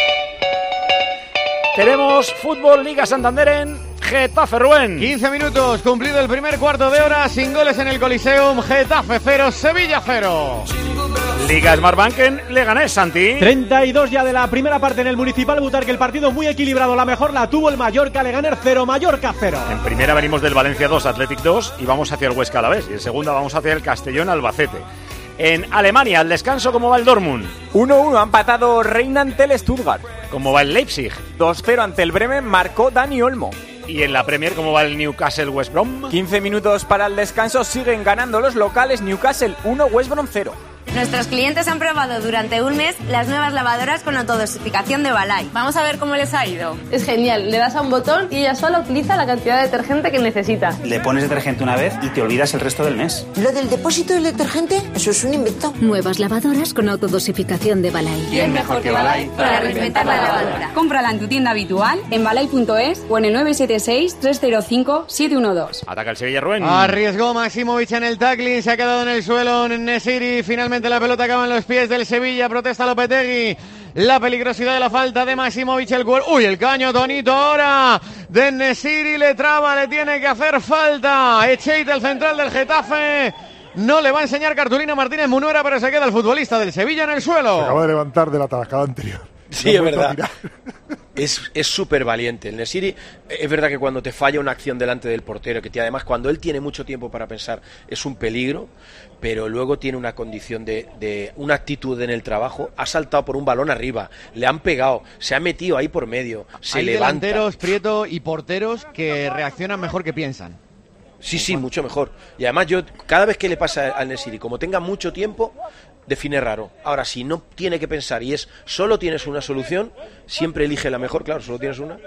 Tenemos Fútbol Liga Santander en Getafe Rubén. quince minutos, cumplido el primer cuarto de hora, sin goles en el Coliseum, Getafe cero, Sevilla cero. Liga Smartbank en Leganés, Santi. treinta y dos ya de la primera parte en el Municipal Butarque, el partido muy equilibrado, la mejor la tuvo el Mallorca, Leganés cero, Mallorca cero. En primera venimos del Valencia dos, Athletic dos y vamos hacia el Huesca a la vez. Y en segunda vamos hacia el Castellón Albacete. En Alemania, al descanso, ¿cómo va el Dortmund? uno uno ha empatado Reina ante el Stuttgart. ¿Cómo va el Leipzig? dos cero ante el Bremen, marcó Dani Olmo. Y en la Premier, ¿cómo va el Newcastle West Brom? quince minutos para el descanso, siguen ganando los locales, Newcastle uno, West Brom cero. Nuestros clientes han probado durante un mes las nuevas lavadoras con autodosificación de Balay. Vamos a ver cómo les ha ido. Es genial, le das a un botón y ella sola utiliza la cantidad de detergente que necesita. Le pones detergente una vez y te olvidas el resto del mes. ¿Lo del depósito del detergente? Eso es un invento. Nuevas lavadoras con autodosificación de Balay. Bien mejor que Balay para reinventar la lavadora. Cómprala en tu tienda habitual, en balay punto es o en el nueve siete seis, tres cero cinco, siete uno dos. Ataca el Sevilla, Rubén. Arriesgó Maximovic en el tackling, se ha quedado en el suelo en Nesiri, finalmente la pelota acaba en los pies del Sevilla, protesta Lopetegui. La peligrosidad de la falta de Maximovic, el gol. Uy, el caño Tonito ahora de Nesiri, le traba, le tiene que hacer falta. Echeite, el central del Getafe. No le va a enseñar cartulina Martínez Munuera, pero se queda el futbolista del Sevilla en el suelo. Se acaba de levantar de la atascada anterior. Sí, No es ha vuelto a verdad. tirar. Es es súper valiente. El Nesiri, es verdad que cuando te falla una acción delante del portero, que te- además cuando él tiene mucho tiempo para pensar, es un peligro, pero luego tiene una condición de, de una actitud en el trabajo. Ha saltado por un balón arriba, le han pegado, se ha metido ahí por medio, se Hay levanta. delanteros, Prieto, y porteros que reaccionan mejor que piensan. Sí, sí, mucho mejor. Y además yo, cada vez que le pasa al Nesiri, como tenga mucho tiempo, define raro. Ahora, si no tiene que pensar y es solo tienes una solución, siempre elige la mejor, claro, solo tienes una.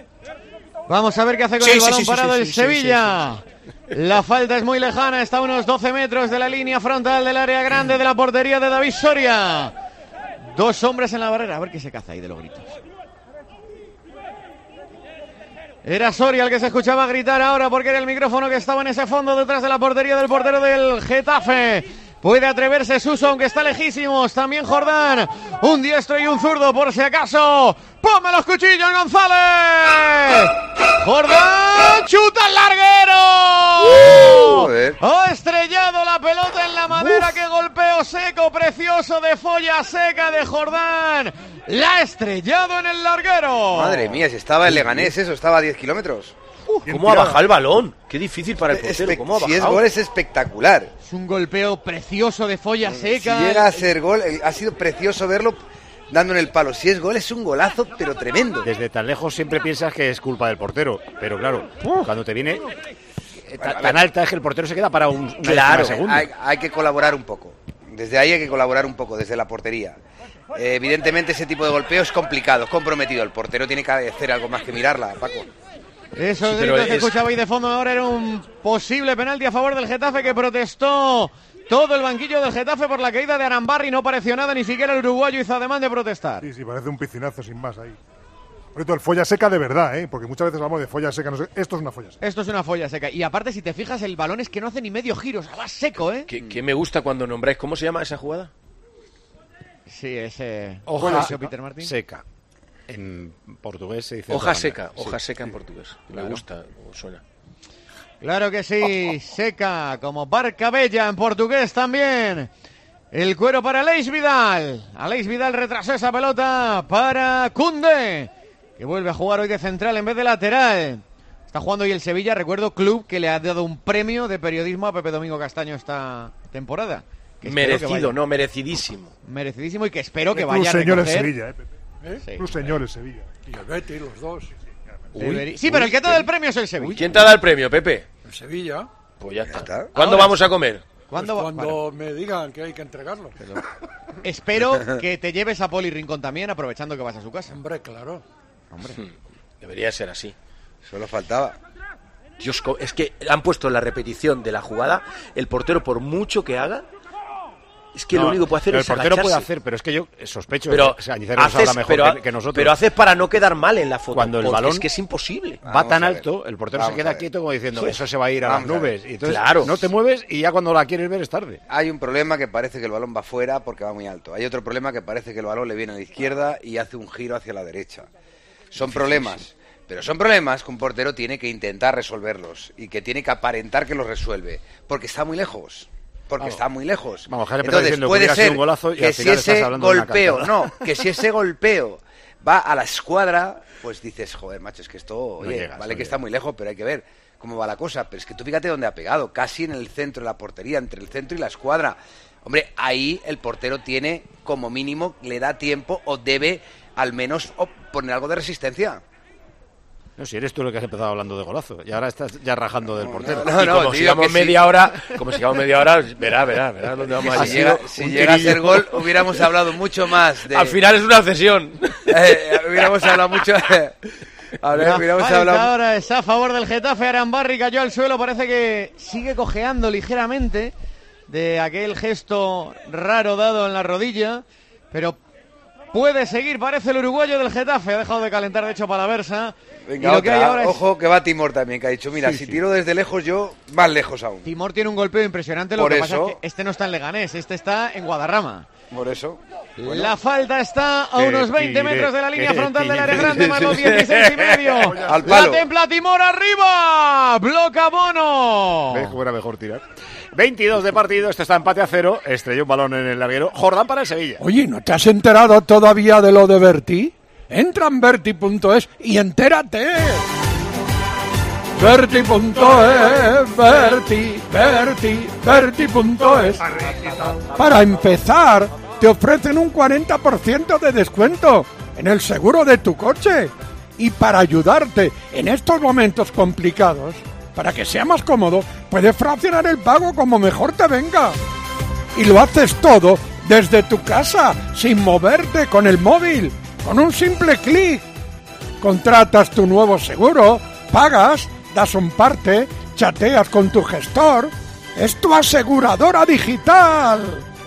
Vamos a ver qué hace con Sí, el sí, balón sí, sí, parado sí, el sí, Sevilla. La falta es muy lejana, está a unos doce metros de la línea frontal del área grande de la portería de David Soria. Dos hombres en la barrera, a ver qué se caza ahí de los gritos. Era Soria el que se escuchaba gritar ahora porque era el micrófono que estaba en ese fondo detrás de la portería del portero del Getafe. Puede atreverse Suso, aunque está lejísimos. También Jordán. Un diestro y un zurdo, por si acaso. ¡Ponme los cuchillos, González! ¡Jordán! ¡Chuta el larguero! Joder. Ha estrellado la pelota en la madera. ¡Qué golpeo seco, precioso de folla seca de Jordán! ¡La ha estrellado en el larguero! Madre mía, si estaba en Leganés, eso estaba a diez kilómetros. ¿Cómo ha bajado el balón? Qué difícil para el portero. Espe- ¿Cómo ha si es bajado? gol es espectacular. Es un golpeo precioso de folla Si seca. llega a ser gol, eh, ha sido precioso verlo dando en el palo. Si es gol, es un golazo, pero tremendo. Desde tan lejos siempre piensas que es culpa del portero, pero claro, cuando te viene eh, ta- tan alta es que el portero se queda para un una Claro, décima segundo. hay, hay que colaborar un poco. Desde ahí hay que colaborar un poco, desde la portería. Eh, evidentemente ese tipo de golpeo es complicado, es comprometido. El portero tiene que hacer algo más que mirarla, Paco. Esos Sí, pero gritos que es- escuchaba ahí de fondo ahora era un posible penalti a favor del Getafe que protestó todo el banquillo del Getafe por la caída de Arambarri. No pareció nada, ni siquiera el uruguayo hizo ademán de protestar. Sí, sí, parece un piscinazo sin más ahí. Por cierto, el folla seca de verdad, ¿eh? Porque muchas veces hablamos de folla seca, no sé. Esto es una folla seca. Esto es una folla seca. Y aparte, si te fijas, el balón es que no hace ni medio giro, o sea, va seco, ¿eh? Que, que me gusta cuando nombráis. ¿Cómo se llama esa jugada? Sí, ese... Hoja ¿Cuál es, Peter Martín? seca. En portugués se dice Hoja otra seca, manera. hoja Sí. seca en portugués. Me Claro. gusta, o suena. Claro que sí, seca, como barca bella en portugués también. El cuero para Aleix Vidal. Aleix Vidal retrasó esa pelota para Koundé, que vuelve a jugar hoy de central en vez de lateral. Está jugando hoy el Sevilla, recuerdo, club que le ha dado un premio de periodismo a Pepe Domingo Castaño esta temporada. Merecido, no, merecidísimo. Merecidísimo y que espero que el vaya a recoger. señor en Sevilla, ¿eh, Pepe? ¿Eh? Sí. Club señor en Sevilla. Y el Betis, los dos. Uy, sí, pero el que te da el premio es el Sevilla. ¿Quién te da el premio, Pepe? El Sevilla. Pues ya está. ¿Cuándo Ahora, vamos a comer? ¿Cuándo pues cuando bueno. me digan que hay que entregarlo. Pero... Espero que te lleves a Poli Rincón también, aprovechando que vas a su casa. Hombre, claro. Hombre. Hmm. Debería ser así. Solo faltaba. Dios, es que han puesto la repetición de la jugada. El portero, por mucho que haga, es que no, lo único que puede hacer pero es el portero agacharse. puede hacer, pero es que yo sospecho pero que Cañizares haces, habla mejor pero, que, que nosotros. Pero haces para no quedar mal en la foto. Cuando el balón es que es imposible. va Vamos tan a ver. alto, el portero Vamos se queda a ver. quieto como diciendo, Sí. eso se va a ir a Vamos las a nubes. ver. Y entonces Claro. no te mueves y ya cuando la quieres ver es tarde. Hay un problema que parece que el balón va fuera porque va muy alto. Hay otro problema que parece que el balón le viene a la izquierda y hace un giro hacia la derecha. Son problemas. Pero son problemas que un portero tiene que intentar resolverlos y que tiene que aparentar que los resuelve. Porque está muy lejos. Porque Vamos. está muy lejos. Vamos, Jaime, Entonces diciendo que puede hubiera sido ser un golazo y que al si final estás ese hablando de una golpeo, cantada. no, que si ese golpeo va a la escuadra, pues dices, joder, macho, es que esto, oye, llegas, vale no que está muy lejos, pero hay que ver cómo va la cosa. Pero es que tú fíjate dónde ha pegado, casi en el centro de la portería, entre el centro y la escuadra. Hombre, ahí el portero tiene, como mínimo, le da tiempo o debe al menos poner algo de resistencia. No, si eres tú el que has empezado hablando de golazo y ahora estás ya rajando del portero. No, no, y como no, sigamos media sí. hora, como sigamos media hora, verá, verá, verá dónde vamos a si llega, si llega a ser gol, hubiéramos hablado mucho más de... Al final es una cesión. Eh, hubiéramos hablado mucho... Ahora, hubiéramos falta hablado... ahora está a favor del Getafe. Arambarri cayó al suelo, parece que sigue cojeando ligeramente de aquel gesto raro dado en la rodilla, pero puede seguir, parece el uruguayo del Getafe. Ha dejado de calentar, de hecho, para la versa. Venga, y lo otra. Que hay ahora Ojo es... que va Timor también, que ha dicho, mira, Sí, si sí. tiro desde lejos yo, más lejos aún. Timor tiene un golpeo impresionante, lo Por que eso... pasa es que este no está en Leganés, este está en Guadarrama. Por eso... Bueno. La falta está a Que unos veinte tire, metros de la línea que frontal del tire. área grande, más los dieciséis y medio. Al palo. La templa Timor arriba. Bloca Bono. ¿Ves cómo era mejor tirar? veintidós de partido, esto está empate a cero. Estrelló un balón en el larguero. Jordán para el Sevilla. Oye, ¿no te has enterado todavía de lo de Berti? Entra en Berti punto es y entérate. Berti punto es, Berti, Berti, Berti punto es. Para empezar, te ofrecen un cuarenta por ciento de descuento en el seguro de tu coche. Y para ayudarte en estos momentos complicados, para que sea más cómodo, puedes fraccionar el pago como mejor te venga. Y lo haces todo desde tu casa, sin moverte, con el móvil, con un simple clic. Contratas tu nuevo seguro, pagas, das un parte, chateas con tu gestor. Es tu aseguradora digital.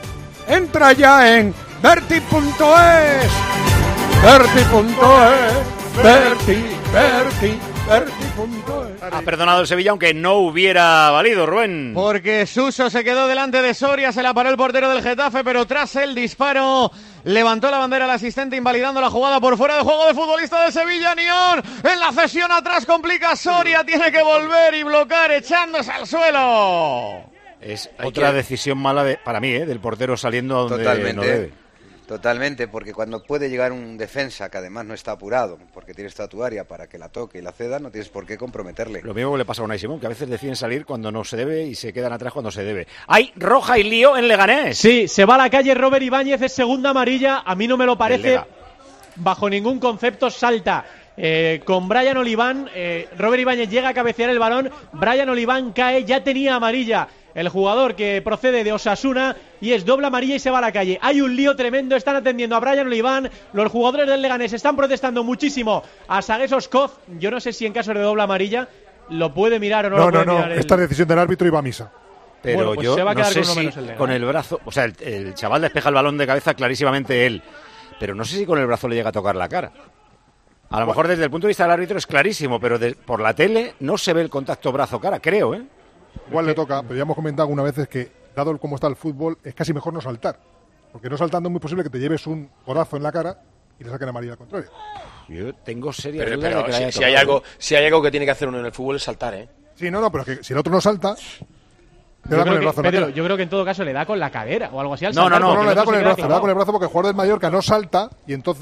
Entra ya en Berti punto es. Berti punto es. Berti, Berti, Berti punto es. Ha perdonado el Sevilla, aunque no hubiera valido, Rubén. Porque Suso se quedó delante de Soria, se la paró el portero del Getafe, pero tras el disparo levantó la bandera el asistente, invalidando la jugada por fuera de juego de futbolista de Sevilla. Nión en la cesión atrás complica Soria, tiene que volver y bloquear echándose al suelo. Es otra que... decisión mala de, para mí, ¿eh? Del portero saliendo a donde Totalmente. no debe. Totalmente, porque cuando puede llegar un defensa que además no está apurado, porque tiene esta tu área para que la toque y la ceda, no tienes por qué comprometerle. Lo mismo que le pasa a Unai Simón, que a veces deciden salir cuando no se debe y se quedan atrás cuando se debe. ¡Hay roja y lío en Leganés! Sí, se va a la calle Robert Ibáñez, es segunda amarilla, a mí no me lo parece, bajo ningún concepto salta. Eh, con Brian Oliván, eh, Robert Ibáñez llega a cabecear el balón, Brian Oliván cae, ya tenía amarilla el jugador que procede de Osasuna y es doble amarilla y se va a la calle. Hay un lío tremendo, están atendiendo a Brian Oliván, los jugadores del Leganés están protestando muchísimo a Sagues Oscoz. Yo no sé si en caso de doble amarilla lo puede mirar o no, No, lo puede no, no, mirar esta el... decisión del árbitro iba a misa. Pero Bueno, pues yo se va a no quedar sé con uno si menos el Leganés. con el brazo, o sea, el, el chaval despeja el balón de cabeza clarísimamente él, pero no sé si con el brazo le llega a tocar la cara. A lo mejor desde el punto de vista del árbitro es clarísimo, pero de, por la tele no se ve el contacto brazo-cara, creo, ¿eh? Igual le toca, pero ya hemos comentado algunas veces que, dado cómo está el fútbol, es casi mejor no saltar. Porque no saltando es muy posible que te lleves un codazo en la cara y le saquen amarilla al contrario. Yo tengo serias Pero, dudas pero de que le si, haya si hay tocado. algo, si hay algo que tiene que hacer uno en el fútbol es saltar, ¿eh? Sí, no, no, pero es que si el otro no salta, te Yo da con creo, el que, brazo en la Pedro, cara. yo creo que en todo caso le da con la cadera o algo así al No, no, saltar, no, porque no, le el da otro con se el queda brazo, le da clavado. con el brazo porque el jugador del Mallorca no salta y entonces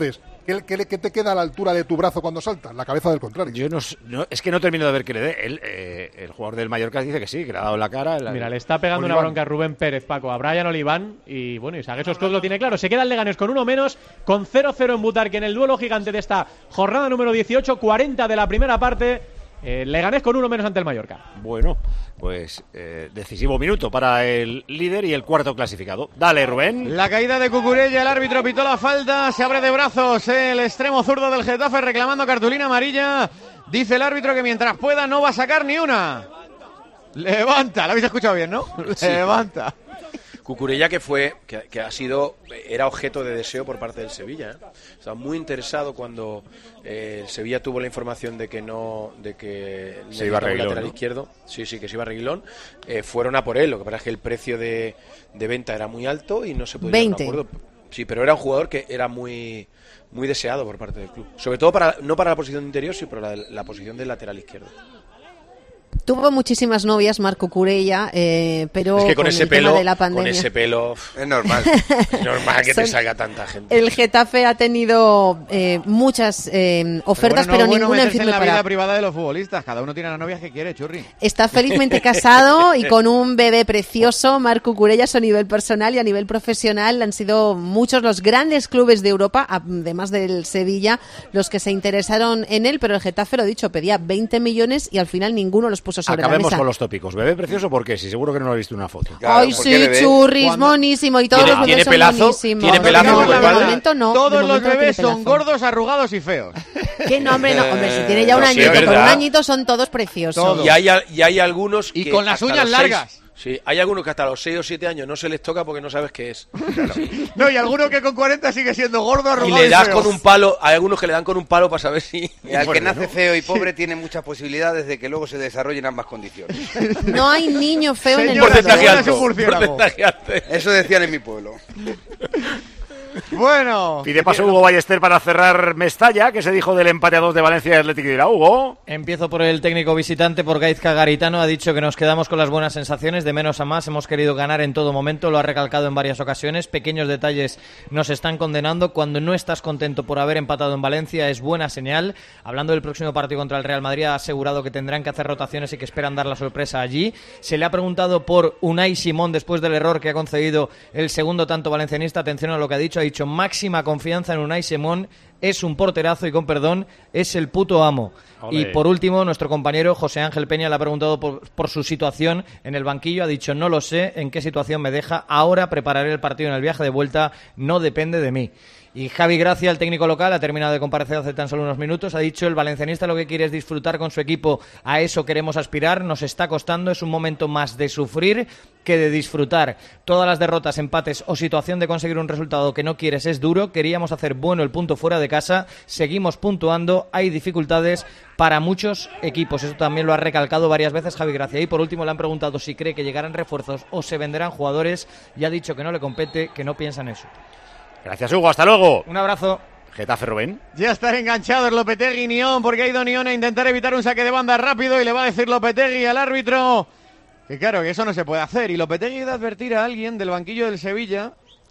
¿Qué, qué, qué te queda a la altura de tu brazo cuando saltas? La cabeza del contrario. Yo no, no es que no termino de ver que le dé. El, eh, el jugador del Mallorca dice que sí, que le ha dado la cara. La, Mira, le está pegando Oliván. una bronca a Rubén Pérez, Paco, a Brian Oliván. Y bueno, Isaac Soscos lo tiene claro. Se queda el Leganés con uno menos, con cero cero en Butarque en el duelo gigante de esta jornada número dieciocho, cuarenta de la primera parte. Eh, Leganés con uno menos ante el Mallorca. Bueno, pues eh, decisivo minuto para el líder y el cuarto clasificado. Dale, Rubén. La caída de Cucurella, el árbitro pitó la falta, se abre de brazos el extremo zurdo del Getafe reclamando cartulina amarilla. Dice el árbitro que mientras pueda no va a sacar ni una. Levanta, lo habéis escuchado bien, ¿no? Sí. Levanta. Cucurella, que fue, que, que ha sido, era objeto de deseo por parte del Sevilla, ¿eh? Estaba muy interesado cuando eh, el Sevilla tuvo la información de que no, de que se iba a Reguilón, lateral ¿no? izquierdo, sí, sí, que se iba a Reguilón, eh, fueron a por él. Lo que pasa es que el precio de, de venta era muy alto y no se podía veinte. llegar a un acuerdo. Sí, pero era un jugador que era muy, muy deseado por parte del club, sobre todo para, no para la posición de interior, sino para la, la posición del lateral izquierdo. Tuvo muchísimas novias Marco Curella, eh, pero Es que con, con ese el tema pelo, de la con pandemia. ese pelo, Es normal. es normal que te Son- salga tanta gente. El Getafe ha tenido eh, muchas eh, ofertas, Pero, bueno, no pero es bueno ninguna en meterse firme en la vida para. privada de los futbolistas. Cada uno tiene las novias que quiere, churri. Está felizmente casado y con un bebé precioso. Marco Curellas a nivel personal y a nivel profesional han sido muchos los grandes clubes de Europa, además del Sevilla, los que se interesaron en él, pero el Getafe, lo dicho, pedía veinte millones y al final ninguno los puso sobre Acabemos la mesa. con los tópicos. Bebé precioso, ¿por qué? Si seguro que no lo he visto en una foto. Ay, sí, churris, monísimo, y todos ¿Tiene- los bebés tiene son pelazo? monísimos. ¿Tiene pelazo No, como el de padre? momento no. Todos de los momento no bebés tiene son pelazo. gordos, arrugados y feos. ¿Qué nombre? No, hombre, si tiene ya un No, sí, añito, es con un verdad. añito son todos preciosos. Y hay, al- y hay algunos Y que con las hasta uñas los seis- largas. Sí, hay algunos que hasta los seis o siete años no se les toca porque no sabes qué es. No, y alguno que con cuarenta sigue siendo gordo, Y arrugado le das feo. con un palo, hay algunos que le dan con un palo para saber si... Y al que Bueno, nace ¿no? feo y pobre tiene muchas posibilidades de que luego se desarrollen ambas condiciones. No hay niño feo en el Señora, mundo. señora, es un murciélago. Porcentaje alto. Eso decían en mi pueblo. Bueno. Pide paso Hugo Ballester para cerrar Mestalla, que se dijo del empate a dos de Valencia y Atlético de Bilbao. Hugo. Empiezo por el técnico visitante, por Gaizka Garitano. Ha dicho que nos quedamos con las buenas sensaciones, de menos a más. Hemos querido ganar en todo momento, lo ha recalcado en varias ocasiones. Pequeños detalles nos están condenando. Cuando no estás contento por haber empatado en Valencia es buena señal. Hablando del próximo partido contra el Real Madrid, ha asegurado que tendrán que hacer rotaciones y que esperan dar la sorpresa allí. Se le ha preguntado por Unai Simón después del error que ha concedido el segundo tanto valencianista. Atención a lo que ha dicho. Ha dicho máxima confianza en Unai Simón. Es un porterazo y, con perdón, es el puto amo. Olé. Y por último, nuestro compañero José Ángel Peña le ha preguntado por, por su situación en el banquillo. Ha dicho: no lo sé, en qué situación me deja. Ahora prepararé el partido en el viaje de vuelta. No depende de mí. Y Javi Gracia, el técnico local, ha terminado de comparecer hace tan solo unos minutos. Ha dicho: el valencianista lo que quiere es disfrutar con su equipo. A eso queremos aspirar. Nos está costando. Es un momento más de sufrir que de disfrutar. Todas las derrotas, empates o situación de conseguir un resultado que no quieres es duro. Queríamos hacer bueno el punto fuera de casa. Seguimos puntuando. Hay dificultades para muchos equipos. Eso también lo ha recalcado varias veces Javi Gracia. Y por último le han preguntado si cree que llegarán refuerzos o se venderán jugadores. Y ha dicho que no le compete, que no piensa en eso. Gracias, Hugo. Hasta luego. Un abrazo. Getafe, Rubén. Ya están enganchados Lopetegui y Nión, porque ha ido Nión a intentar evitar un saque de banda rápido y le va a decir Lopetegui al árbitro que claro, que eso no se puede hacer. Y Lopetegui de advertir a alguien del banquillo del Sevilla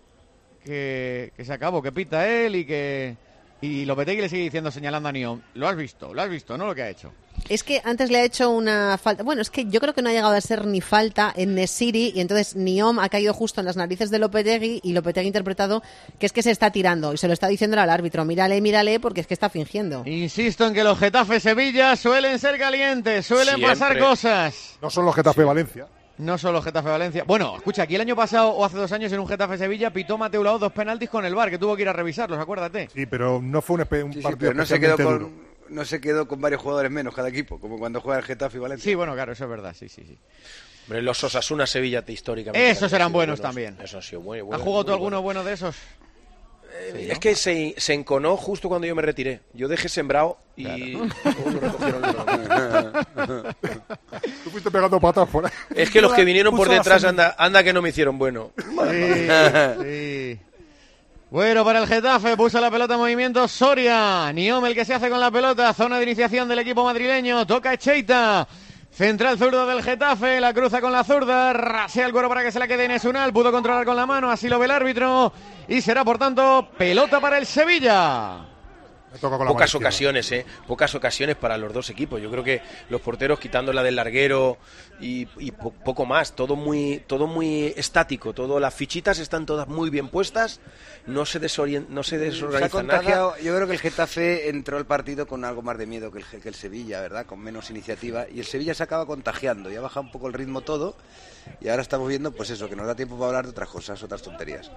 que, que se acabó, que pita él y que... Y Lopetegui le sigue diciendo, señalando a Nión: lo has visto, lo has visto, ¿no? Lo que ha hecho. Es que antes le ha hecho una falta. Bueno, es que yo creo que no ha llegado a ser ni falta en Nesiri, y entonces Niom ha caído justo en las narices de Lopetegui, y Lopetegui ha interpretado que es que se está tirando y se lo está diciendo al árbitro: mírale, mírale, porque es que está fingiendo. Insisto en que los Getafe Sevilla suelen ser calientes, suelen Siempre. pasar cosas. No son los Getafe Valencia. No solo Getafe Valencia. Bueno, escucha, aquí el año pasado o hace dos años en un Getafe Sevilla pitó Mateu Laoz dos penaltis con el V A R, que tuvo que ir a revisarlos, acuérdate. Sí, pero no fue un, espe- un Sí, sí, partido pero no se quedó especialmente con duro. no se quedó con varios jugadores menos cada equipo, como cuando juega el Getafe y Valencia. Sí, bueno, claro, eso es verdad, sí, sí, sí. Hombre, los Osasuna Sevilla históricamente. Esos han eran sido buenos también. Eso ha sido muy ¿Ha bueno. jugado tú muy alguno bueno. bueno de esos? Eh, Sí, es ¿no? que se, se enconó justo cuando yo me retiré. Yo dejé sembrado y luego lo recogieron los- Tú fuiste pegando patas por ahí. Es que los que vinieron por Puso la detrás, semilla. anda, anda que no me hicieron bueno. Sí, sí. Bueno, para el Getafe puso la pelota en movimiento Soria. Niom el que se hace con la pelota. Zona de iniciación del equipo madrileño. Toca Echeita. Central zurdo del Getafe. La cruza con la zurda. Rasea el cuero para que se la quede Enes Unal. Pudo controlar con la mano. Así lo ve el árbitro. Y será, por tanto, pelota para el Sevilla. toca con la pocas mano ocasiones, ¿eh? Pocas ocasiones para los dos equipos. Yo creo que los porteros, quitando la del larguero y, y po- poco más, todo muy todo muy estático, todo las fichitas están todas muy bien puestas, no se, desorien, no se Se ha desorganiza contagiado, nada. yo creo que el Getafe entró al partido con algo más de miedo que el, que el Sevilla, ¿verdad? Con menos iniciativa, y el Sevilla se acaba contagiando y ha bajado un poco el ritmo todo, y ahora estamos viendo pues eso, que nos da tiempo para hablar de otras cosas, otras tonterías.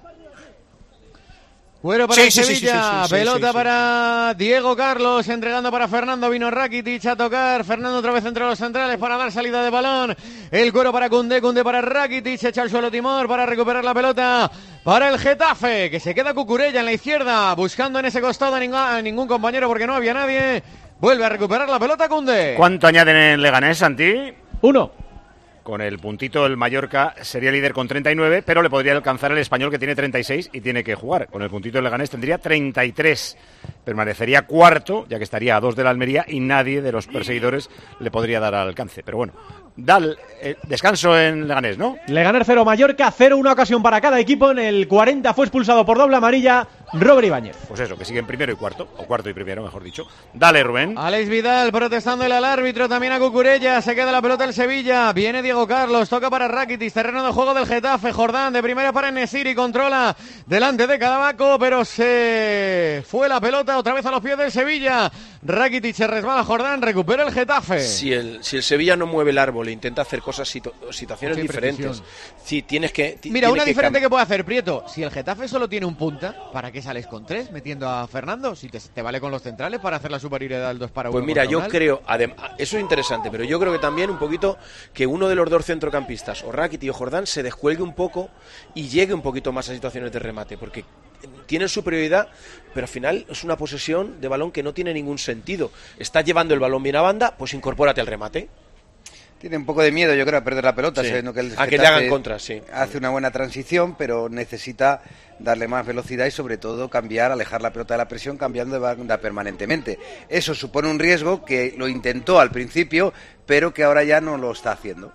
Cuero para Sí, el sí, sí, Sevilla, sí, sí, sí, pelota sí, sí. para Diego Carlos, entregando para Fernando, vino Rakitic a tocar, Fernando otra vez entre los centrales para dar salida de balón, el cuero para Koundé, Koundé para Rakitic, echa al suelo Timor para recuperar la pelota para el Getafe, que se queda Cucurella en la izquierda, buscando en ese costado a ningún, a ningún compañero porque no había nadie, vuelve a recuperar la pelota Koundé. ¿Cuánto añaden en Leganés, Santi? Uno. Con el puntito, el Mallorca sería líder con treinta y nueve, pero le podría alcanzar el Español, que tiene treinta y seis y tiene que jugar. Con el puntito, el Leganés tendría treinta y tres. Permanecería cuarto, ya que estaría a dos de la Almería, y nadie de los perseguidores le podría dar alcance. Pero bueno, da el, eh, descanso en Leganés, ¿no? Leganés cero, Mallorca cero, una ocasión para cada equipo. En el cuarenta fue expulsado por doble amarilla Robert Ibáñez. Pues eso, que siguen primero y cuarto, o cuarto y primero, mejor dicho. Dale, Rubén. Alex Vidal protestándole al árbitro, también a Cucurella, se queda la pelota el Sevilla, viene Diego Carlos, toca para Rakitic, terreno de juego del Getafe, Jordán de primera para Enesiri, controla delante de Cadabaco, pero se fue la pelota otra vez a los pies del Sevilla, Rakitic se resbala, Jordán, recupera el Getafe. Si el, si el Sevilla no mueve el árbol e intenta hacer cosas, situ, situaciones Mucha diferentes, imprecisión. si tienes que... ti- Mira, tiene una que diferente cam- que puede hacer Prieto, si el Getafe solo tiene un punta, ¿para qué sales con tres metiendo a Fernando? Si te, te vale con los centrales para hacer la superioridad del dos para uno. Pues mira, contra yo Unal. creo, adem- eso es interesante, pero yo creo que también un poquito que uno de los dos centrocampistas, o Rakitic o Jordán, se descuelgue un poco y llegue un poquito más a situaciones de remate, porque tienen superioridad, pero al final es una posesión de balón que no tiene ningún sentido. Estás llevando el balón bien a banda, pues incorpórate al remate. Tiene un poco de miedo, yo creo, a perder la pelota, Sí. sabiendo que el A que le Getafe hagan contra, sí. hace una buena transición, pero necesita darle más velocidad y sobre todo cambiar, alejar la pelota de la presión, cambiando de banda permanentemente. Eso supone un riesgo que lo intentó al principio, pero que ahora ya no lo está haciendo.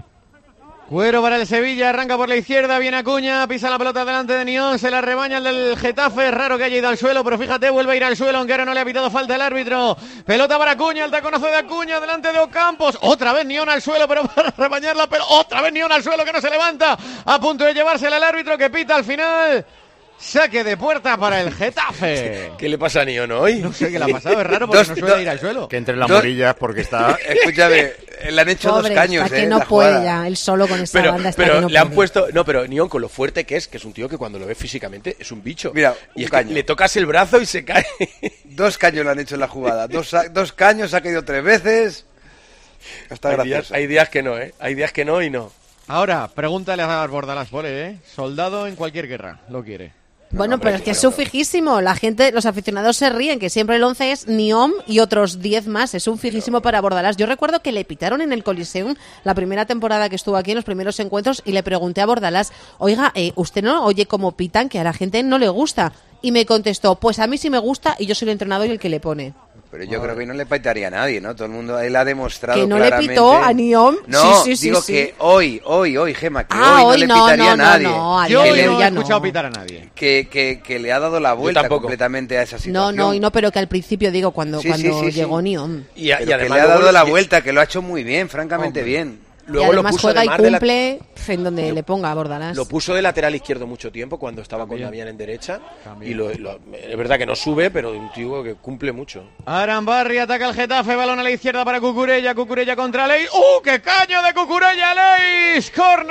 Cuero para el Sevilla, arranca por la izquierda, viene Acuña, pisa la pelota delante de Nión, se la rebaña el del Getafe, raro que haya ido al suelo, pero fíjate, vuelve a ir al suelo, aunque ahora no le ha pitado falta el árbitro. Pelota para Acuña, el taconazo de Acuña, delante de Ocampos, otra vez Nión al suelo, pero para rebañar la pelota, otra vez Nión al suelo, que no se levanta, a punto de llevársela el árbitro, que pita al final. Saque de puerta para el Getafe. ¿Qué le pasa a Nión hoy? No sé qué le ha pasado, es raro porque Dos- no suele dos- ir al suelo. Que entre en las Dos- morillas porque está... Escúchame, le han hecho Pobre, dos caños, está que ¿eh? no la puede jugada. ya, él solo con esa Pero, banda está pero que no le han puede. puesto, no, pero Nión con lo fuerte que es, que es un tío que cuando lo ves físicamente es un bicho. Mira, y un es que caño. le tocas el brazo y se cae. Dos caños le han hecho en la jugada, dos, sa- dos caños, ha caído tres veces. Está hay, gracioso. días, hay días que no, ¿eh? Hay días que no y no. Ahora, pregúntale a Bordalás, Pole, ¿eh? Soldado en cualquier guerra, lo quiere. Bueno, pero es que es un fijísimo. La gente, los aficionados se ríen, que siempre el once es Niom y otros diez más. Es un fijísimo para Bordalás. Yo recuerdo que le pitaron en el Coliseum la primera temporada que estuvo aquí en los primeros encuentros y le pregunté a Bordalás, oiga, eh, ¿usted no oye cómo pitan, que a la gente no le gusta? Y me contestó, pues a mí sí me gusta y yo soy el entrenador y el que le pone. Pero yo creo que no le pitaría a nadie, ¿no? Todo el mundo, él ha demostrado ¿Que no claramente... le pitó a Niom? No, Sí, sí, sí, digo sí. que hoy, hoy, hoy, Gema, que Ah, hoy hoy no le no, pitaría no, a no, nadie. no, a Yo día hoy de no hoy he ya escuchado no. pitar a nadie. Que, que, que le ha dado la vuelta tampoco. completamente a esa No, situación. no, y no, pero que al principio digo, cuando, Sí, cuando sí, sí, sí. llegó Niom. Y, a- y Pero que además le ha luego dado la le- vuelta, que lo ha hecho muy bien, francamente Hombre. bien. Luego y además lo puso juega y además de la- cumple pf, en donde le ponga a Bordalás. Lo puso de lateral izquierdo mucho tiempo cuando estaba con Damián en derecha. Y lo, lo- es verdad que no sube, pero un tío que cumple mucho. Arambarri ataca el Getafe, balón a la izquierda para Cucurella, Cucurella contra Leis. ¡Uh, qué caño de Cucurella, Leis!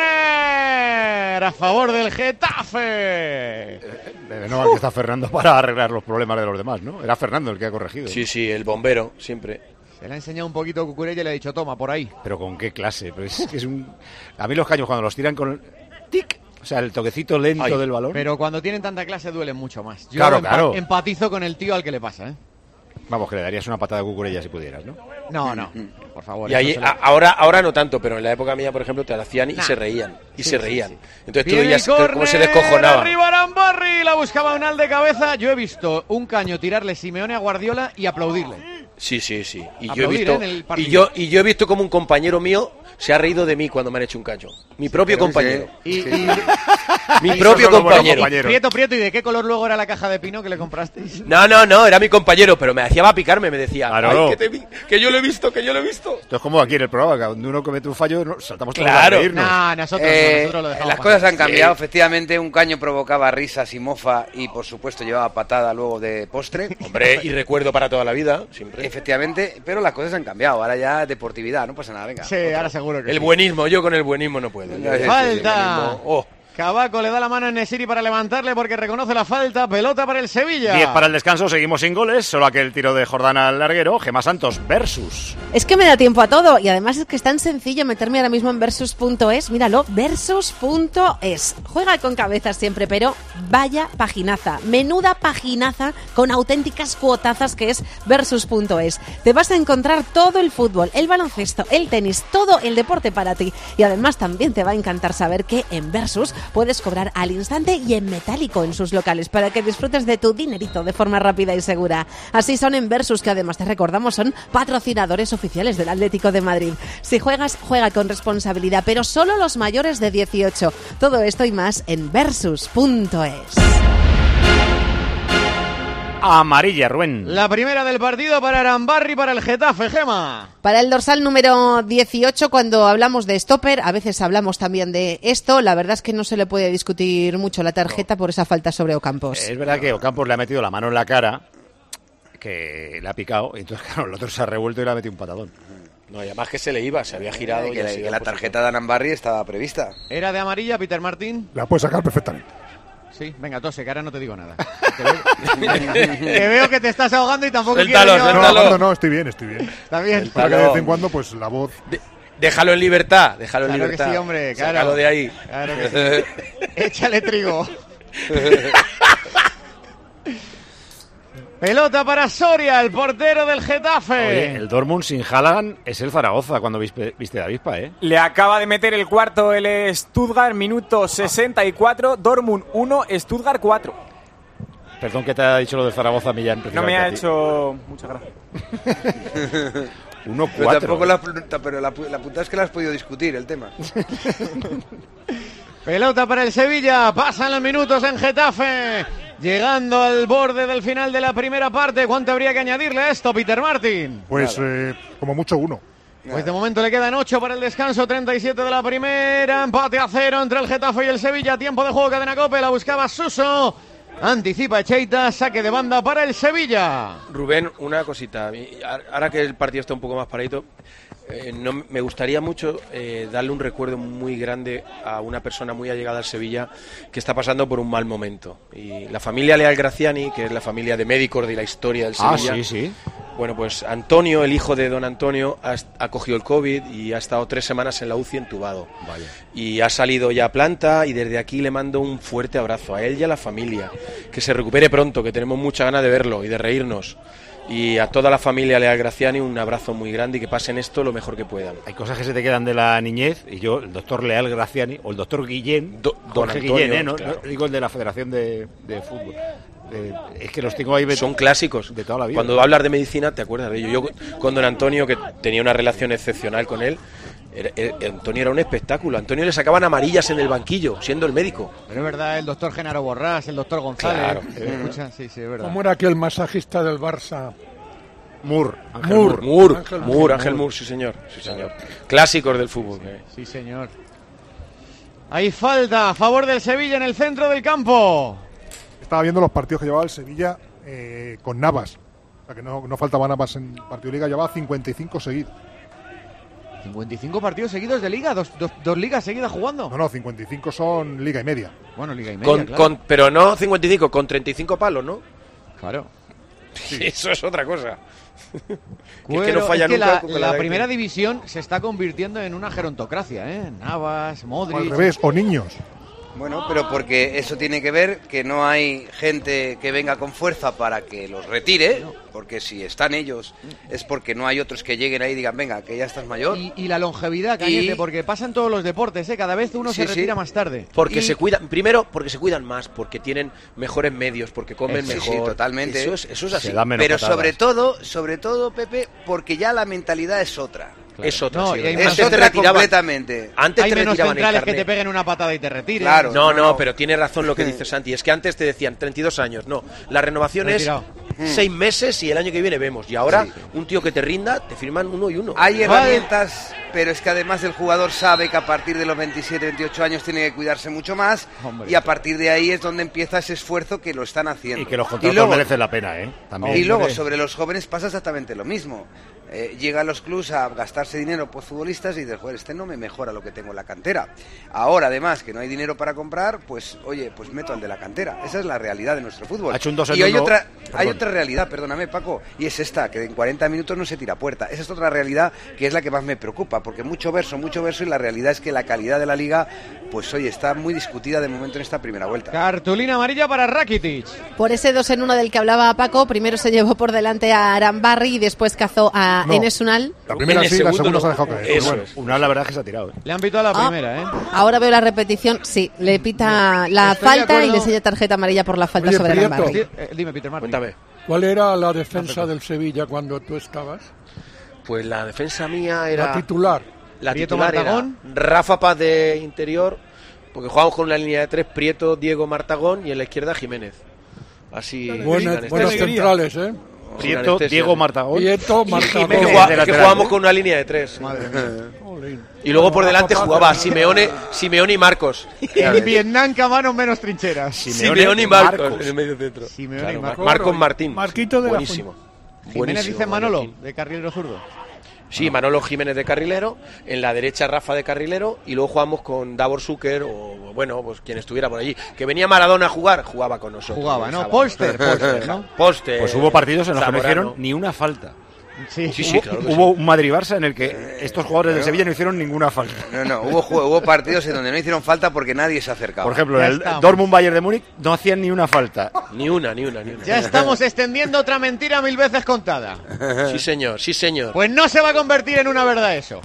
¡Córner! A favor del Getafe. De nuevo que está Fernando para arreglar los problemas de los demás, ¿no? Era Fernando el que ha corregido. Sí, sí, el bombero, siempre. Se le ha enseñado un poquito a Cucurella y le ha dicho, toma, por ahí. Pero con qué clase. Pero es, que es un... A mí los caños cuando los tiran con... ¡Tic! O sea, el toquecito lento Ay, del balón. Pero cuando tienen tanta clase duelen mucho más. Yo Claro, empa- claro. empatizo con el tío al que le pasa, ¿eh? Vamos, que le darías una patada a Cucurella si pudieras, ¿no? No, no, por favor. Y ahí, eso se lo- a- ahora, ahora no tanto, pero en la época mía, por ejemplo, te la hacían y Nah. se reían. Y Sí, se sí, reían. sí. Entonces tú Viene veías el que- cómo se córner, descojonaba. Arriba Arambarri, la buscaba Unal de cabeza. Yo he visto un caño tirarle Simeone a Guardiola y aplaudirle. Sí, sí, sí. Y yo he Aplaudir, visto, ¿eh? en el partido. y yo, y yo he visto como un compañero mío se ha reído de mí cuando me han hecho un cacho. Mi propio Pero compañero. sí, Y, sí. Mi y- propio Eso es lo bueno, compañero. Prieto, Prieto, ¿y de qué color luego era la caja de pino que le comprasteis? No, no, no, era mi compañero, pero me hacía va a picarme, me decía, Claro. "Ay, que, te vi- que yo lo he visto, que yo lo he visto. Esto es como aquí en el programa, que cuando uno comete un fallo, no- saltamos todos Claro. a reírnos. Nah, nosotros, Eh, no, nosotros lo dejamos las pasar. cosas han cambiado, Sí. efectivamente un caño provocaba risas y mofa y por supuesto llevaba patada luego de postre. Hombre, y recuerdo para toda la vida, siempre. Efectivamente, pero las cosas han cambiado, ahora ya deportividad, no pasa nada, venga. Sí, ahora seguro que El sí. buenismo, yo con el buenismo no puedo. Yo- Falta. el buenismo, oh. Cavaco le da la mano a Nesiri para levantarle porque reconoce la falta. Pelota para el Sevilla. diez para el descanso, seguimos sin goles, solo aquel tiro de Jordana al larguero. Gemma Santos versus. Es que me da tiempo a todo y además es que es tan sencillo meterme ahora mismo en versus punto es. Míralo, versus punto es. Juega con cabezas siempre, pero vaya paginaza. Menuda paginaza con auténticas cuotazas que es versus punto es. Te vas a encontrar todo el fútbol, el baloncesto, el tenis, todo el deporte para ti. Y además también te va a encantar saber que en Versus puedes cobrar al instante y en metálico en sus locales para que disfrutes de tu dinerito de forma rápida y segura. Así son en Versus, que además te recordamos son patrocinadores oficiales del Atlético de Madrid. Si juegas, juega con responsabilidad, pero solo los mayores de dieciocho. Todo esto y más en versus punto es. Amarilla, Rubén. La primera del partido para Arambarri, para el Getafe, Gema. Para el dorsal número dieciocho, cuando hablamos de stopper, a veces hablamos también de esto. La verdad es que no se le puede discutir mucho la tarjeta por esa falta sobre Ocampos. Es verdad que Ocampos le ha metido la mano en la cara, que le ha picado, y entonces claro, el otro se ha revuelto y le ha metido un patadón. No, y además que se le iba, se había girado. Que, y ha la- sido que la por tarjeta de Anambarri estaba prevista. Era de amarilla, Peter Martín. La puedes sacar perfectamente. Sí, venga, tose, que ahora no te digo nada. Que veo, que veo que te estás ahogando y tampoco Suéltalo, quiero yo... No, suéltalo. no, no, estoy bien, estoy bien. Está bien. Para que de Suéltalo. vez en cuando, pues la voz. De- déjalo en libertad, déjalo en Claro que libertad. sí, hombre, claro. Sácalo de ahí. Claro que sí. Échale trigo. Pelota para Soria, el portero del Getafe. Oye, el Dortmund sin Haaland es el Zaragoza cuando viste, viste de avispa, ¿eh? Le acaba de meter el cuarto el Stuttgart, minuto sesenta y cuatro, Dortmund uno, Stuttgart cuatro. Perdón que te ha dicho lo de Zaragoza, Millán. No me ha precisamente a ti. hecho mucha gracia. uno Pero cuatro. tampoco la, pero la, la putada es que la has podido discutir el tema. Pelota para el Sevilla, pasan los minutos en Getafe, llegando al borde del final de la primera parte. ¿Cuánto habría que añadirle a esto, Peter Martin? Pues eh, como mucho uno. Pues de momento le quedan ocho para el descanso, treinta y siete de la primera, empate a cero entre el Getafe y el Sevilla, tiempo de juego, cadena Cope, la buscaba Suso, anticipa Echeita, saque de banda para el Sevilla. Rubén, una cosita. Mi- Ahora que el partido está un poco más paradito, eh, no, me gustaría mucho eh, darle un recuerdo muy grande a una persona muy allegada al Sevilla que está pasando por un mal momento. Y la familia Leal Graciani, que es la familia de médicos de la historia del Ah, Sevilla. sí, sí. Bueno, pues Antonio, el hijo de don Antonio, ha, ha cogido el COVID y ha estado tres semanas en la U C I entubado. Vaya. Y ha salido ya a planta y desde aquí le mando un fuerte abrazo a él y a la familia. Que se recupere pronto, que tenemos mucha ganas de verlo y de reírnos. Y a toda la familia Leal Graciani un abrazo muy grande y que pasen esto lo mejor que puedan. Hay cosas que se te quedan de la niñez y yo, el doctor Leal Graciani o el doctor Guillén, Do- don Jorge Antonio, Guillén, ¿eh? No, claro. no digo el de la Federación de, de Fútbol. De- es que los tengo ahí de- Son clásicos. de toda la vida. Cuando hablas de medicina te acuerdas de ello. Yo con don Antonio, que tenía una relación excepcional con él, era- era- Antonio era un espectáculo. A Antonio le sacaban amarillas en el banquillo, siendo el médico. Pero es verdad, el doctor Genaro Borrás, el doctor González. Claro. ¿Se escucha? Sí, sí, es verdad. ¿Cómo era aquel masajista del Barça? Moore, Ángel Moore. Moore. Moore, Ángel Moore, Moore. Ángel Moore, sí señor, sí señor. Clásicos del fútbol. eh. Sí, señor. Hay falta a favor del Sevilla en el centro del campo. Estaba viendo los partidos que llevaba el Sevilla eh, con Navas. O sea que no, no faltaba Navas en partido de liga, llevaba cincuenta y cinco seguidos. cincuenta y cinco partidos seguidos de liga, dos, dos, dos ligas seguidas jugando. No, no, cincuenta y cinco son liga y media. Bueno, liga y media, Con, claro. con- pero no cincuenta y cinco, con treinta y cinco palos, ¿no? Claro. Eso es otra cosa. Que es que Cuero, no falla es que nunca la, con la de- primera división se está convirtiendo en una gerontocracia, ¿eh? Navas, O Modric... al revés, o niños. Bueno, pero porque eso tiene que ver que no hay gente que venga con fuerza para que los retire porque si están ellos es porque no hay otros que lleguen ahí y digan, venga, que ya estás mayor. Y, y la longevidad, Cañete, Y- porque pasa en todos los deportes, ¿eh? Cada vez uno Sí, se sí. retira más tarde. Porque Y- se cuidan, primero, porque se cuidan más, porque tienen mejores medios, porque comen Sí, mejor. sí, totalmente. Eso es, eso es así. Pero sobre todo, sobre todo, Pepe, porque ya la mentalidad es otra. Es otra. No, sí. y hay Antes más- te otra retiraban- completamente. Antes Hay te menos retiraban el centrales que carné. te peguen una patada y te retiren. Claro. No, No, no, no. pero tiene razón lo que dice Santi. Es que antes te decían treinta y dos años. No, la renovación Retirado. es seis meses y el año que viene vemos. Y ahora, Sí. un tío que te rinda, te firman uno y uno. Hay herramientas, pero es que además el jugador sabe que a partir de los veintisiete, veintiocho años tiene que cuidarse mucho más. Hombre. Y a partir de ahí es donde empieza ese esfuerzo que lo están haciendo. Y que los contratos luego- merecen la pena, ¿eh? También. Y luego sobre los jóvenes pasa exactamente lo mismo. Eh, llegan los clubs a gastarse dinero por futbolistas y dices, joder, este no me mejora lo que tengo en la cantera. Ahora, además, que no hay dinero para comprar, pues, oye, pues meto al de la cantera. Esa es la realidad de nuestro fútbol. Ha hecho un dos en y hay uno. otra, hay Perdón. otra realidad, perdóname, Paco, y es esta, que en cuarenta minutos no se tira puerta. Esa es otra realidad que es la que más me preocupa, porque mucho verso, mucho verso, y la realidad es que la calidad de la liga, pues, oye, está muy discutida de momento en esta primera vuelta. Cartulina amarilla para Rakitic. Por ese dos en uno del que hablaba Paco, primero se llevó por delante a Arambarri y después cazó a No. Enes Unal. La primera En el sí, la segundo segunda no. se ha dejado caer. Eso Pero bueno. es. Una, la verdad es que se ha tirado. ¿eh? Le han pitado la Ah. primera, ¿eh? Ahora veo la repetición, sí, le pita la Estoy de falta y acuerdo. le enseña tarjeta amarilla por la falta Oye, sobre Prieto. Arambarri. Eh, dime, Peter Martin. Cuéntame. ¿Cuál era la defensa del Sevilla cuando tú estabas? Pues la defensa mía era... La titular. La Prieto, titular era Martagón. Rafa Paz de interior, porque jugamos con una línea de tres, Prieto, Diego, Martagón y en la izquierda Jiménez. Así... sin Buenas, anestesia. buenas centrales, ¿eh? Sin Prieto, anestesia, Diego, sí. Martagón. Prieto, Y Martagón. Jiménez, de jugaba- que lateral, jugábamos ¿eh? con una línea de tres. Madre mía. Jolín. Y luego por delante Rafa Paz, jugaba ¿no? Simeone, Simeone y Marcos. En Vietnam, Camanos menos trincheras. Simeone y Marcos, en el medio centro. Simeone Claro, y Mar- Marcos. Marcos Martín. Marquito de la Buenísimo. Jiménez Buenísimo, dice Manolo, Martín. de carrilero zurdo. Sí, Manolo Jiménez de carrilero, en la derecha Rafa de carrilero y luego jugamos con Davor Zucker o bueno, pues quien estuviera por allí. Que venía Maradona a jugar, jugaba con nosotros. Jugaba, ¿no? Dejaba. Polster, Polster, ¿no? Polster. Pues hubo partidos en los que no Zamorano. hicieron ni una falta. Sí, Sí, sí, claro que Hubo un Madrid-Barça en el que estos jugadores de Sevilla no hicieron ninguna falta. No, no, hubo, jue- hubo partidos en donde no hicieron falta porque nadie se acercaba. Por ejemplo, Ya en el estamos. Dortmund-Bayern de Múnich no hacían ni una falta. Ni una, ni una, ni una. Ya estamos extendiendo otra mentira mil veces contada. Sí, señor, sí, señor. Pues no se va a convertir en una verdad eso.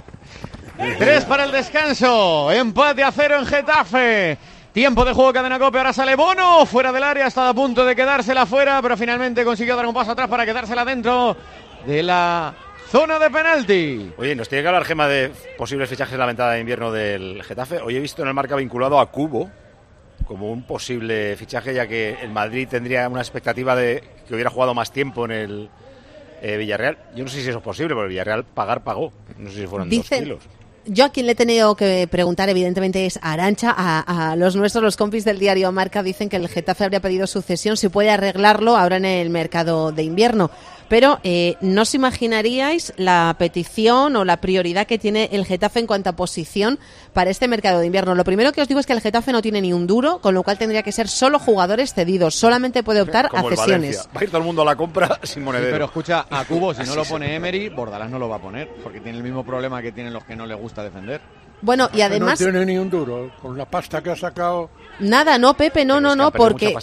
Tres para el descanso. Empate a cero en Getafe. Tiempo de juego, cadena Cope. Ahora sale Bono fuera del área. Está a punto de quedársela fuera, pero finalmente consiguió dar un paso atrás para quedársela dentro de la zona de penalti. Oye, nos tiene que hablar Gema de posibles fichajes de la ventana de invierno del Getafe. Hoy he visto en el marca vinculado a Cubo como un posible fichaje, ya que el Madrid tendría una expectativa de que hubiera jugado más tiempo en el eh, Villarreal. Yo no sé si eso es posible, porque el Villarreal pagar pagó. No sé si fueron Dicen- dos kilos. Yo a quien le he tenido que preguntar, evidentemente, es a Arantxa, a, a los nuestros, los compis del diario Marca, dicen que el Getafe habría pedido su cesión, si puede arreglarlo ahora en el mercado de invierno. Pero eh, no os imaginaríais la petición o la prioridad que tiene el Getafe en cuanto a posición para este mercado de invierno. Lo primero que os digo es que el Getafe no tiene ni un duro, con lo cual tendría que ser solo jugadores cedidos, solamente puede optar Como a el cesiones. Valencia. Va a ir todo el mundo a la compra sin Sí, monedero. pero escucha, a Cubo, si no Así lo se pone puede. Emery, Bordalás no lo va a poner, porque tiene el mismo problema que tienen los que no le gusta defender. Bueno, y además, No tiene ni un duro. Con la pasta que ha sacado. nada, no, Pepe, no, no, no, porque...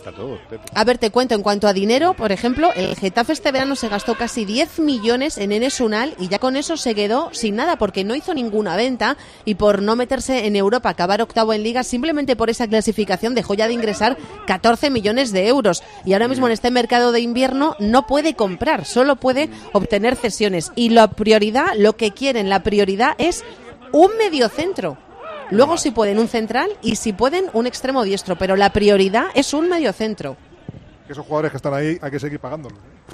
A ver, te cuento, en cuanto a dinero, por ejemplo, el Getafe este verano se gastó casi diez millones en Enes Unal y ya con eso se quedó sin nada porque no hizo ninguna venta y por no meterse en Europa, acabar octavo en Liga, simplemente por esa clasificación dejó ya de ingresar catorce millones de euros y ahora mismo en este mercado de invierno no puede comprar, solo puede obtener cesiones y la prioridad, lo que quieren, la prioridad es un mediocentro. Luego si pueden un central y si pueden un extremo diestro, pero la prioridad es un mediocentro. Que esos jugadores que están ahí hay que seguir pagándolos.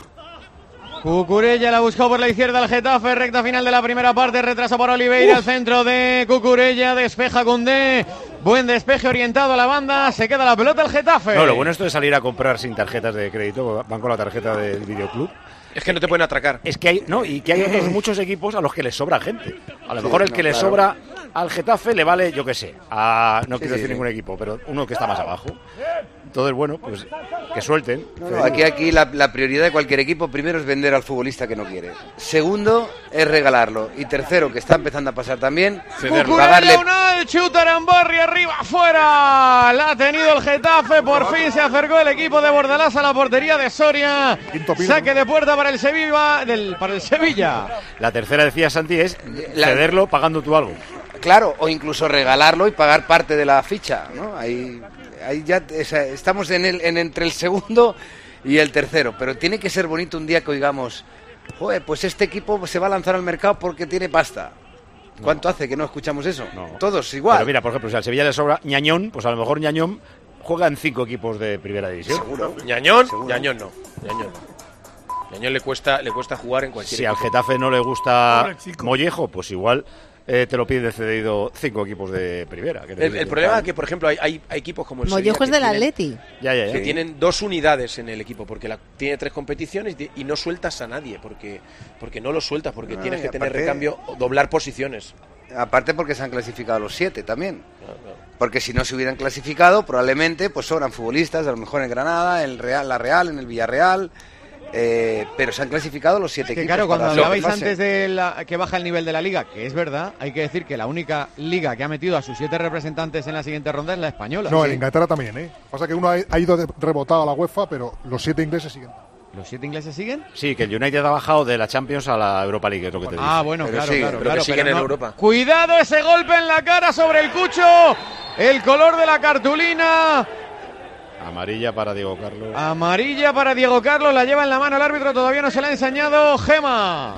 Cucurella la buscó por la izquierda el Getafe, recta final de la primera parte, retraso por Oliveira, el centro de Cucurella, despeja Koundé, buen despeje orientado a la banda, se queda la pelota el Getafe. No, lo bueno esto de salir a comprar sin tarjetas de crédito, van con la tarjeta del videoclub. Es que no te pueden atracar. Es que hay, no, y que hay otros muchos equipos a los que les sobra gente. A lo mejor el no, que le claro. sobra al Getafe le vale, yo qué sé, a, no Sí, quiero sí, decir sí. ningún equipo, pero uno que está más abajo. Entonces, bueno, pues que suelten. No, aquí aquí la, la prioridad de cualquier equipo, primero es vender al futbolista que no quiere. Segundo es regalarlo. Y tercero, que está empezando a pasar también, Cucurella, pagarle... Unal, chuta Arambarri arriba, afuera. La ha tenido el Getafe, por fin se acercó el equipo de Bordalás a la portería de Soria. Saque de puerta para el Sevilla, del, para el Sevilla. La tercera, decía Santi, es cederlo pagando tú algo. Claro, o incluso regalarlo y pagar parte de la ficha, ¿no? Ahí, ahí ya o sea, estamos en, el, en entre el segundo y el tercero, pero tiene que ser bonito un día que oigamos, joder, pues este equipo se va a lanzar al mercado porque tiene pasta. ¿Cuánto no. hace que no escuchamos eso? No. Todos igual. Pero mira, por ejemplo, si al Sevilla le sobra Ñañón, pues a lo mejor Ñañón juega en cinco equipos de primera división. Seguro. Ñañón, Seguro. Ñañón no. Ñañón no. Ñañón le cuesta, le cuesta jugar en cualquier Si equipo. al Getafe no le gusta Mollejo, pues igual... Eh, te lo pide cedido cinco equipos de primera. Que el, el problema es que, por ejemplo, hay, hay, hay equipos como el Mollejo Sevilla es del tienen, Atleti. Ya, ya, ya. que tienen dos unidades en el equipo, porque la, tiene tres competiciones y, y no sueltas a nadie, porque porque no lo sueltas, porque No, tienes que aparte, tener recambio, doblar posiciones. Aparte porque se han clasificado los siete también. Claro, claro. Porque si no se hubieran clasificado, probablemente pues sobran futbolistas, a lo mejor en Granada, en el Real, la Real, en el Villarreal... Eh, pero se han clasificado los siete que equipos. Claro, cuando para hablabais fase. antes de la, que baja el nivel de la liga, que es verdad, hay que decir que la única liga que ha metido a sus siete representantes en la siguiente ronda es la española. No, sí. en Inglaterra también, ¿eh? Pasa que uno ha, ha ido de, rebotado a la UEFA, pero los siete ingleses siguen. ¿Los siete ingleses siguen? Sí, que el United ha bajado de la Champions a la Europa League, es lo que te digo. Ah, bueno, pero claro, sí, claro. pero claro, que siguen pero en no. Europa. Cuidado ese golpe en la cara sobre el Cucho. El color de la cartulina. Amarilla para Diego Carlos. Amarilla para Diego Carlos, la lleva en la mano el árbitro, todavía no se la ha enseñado Gema.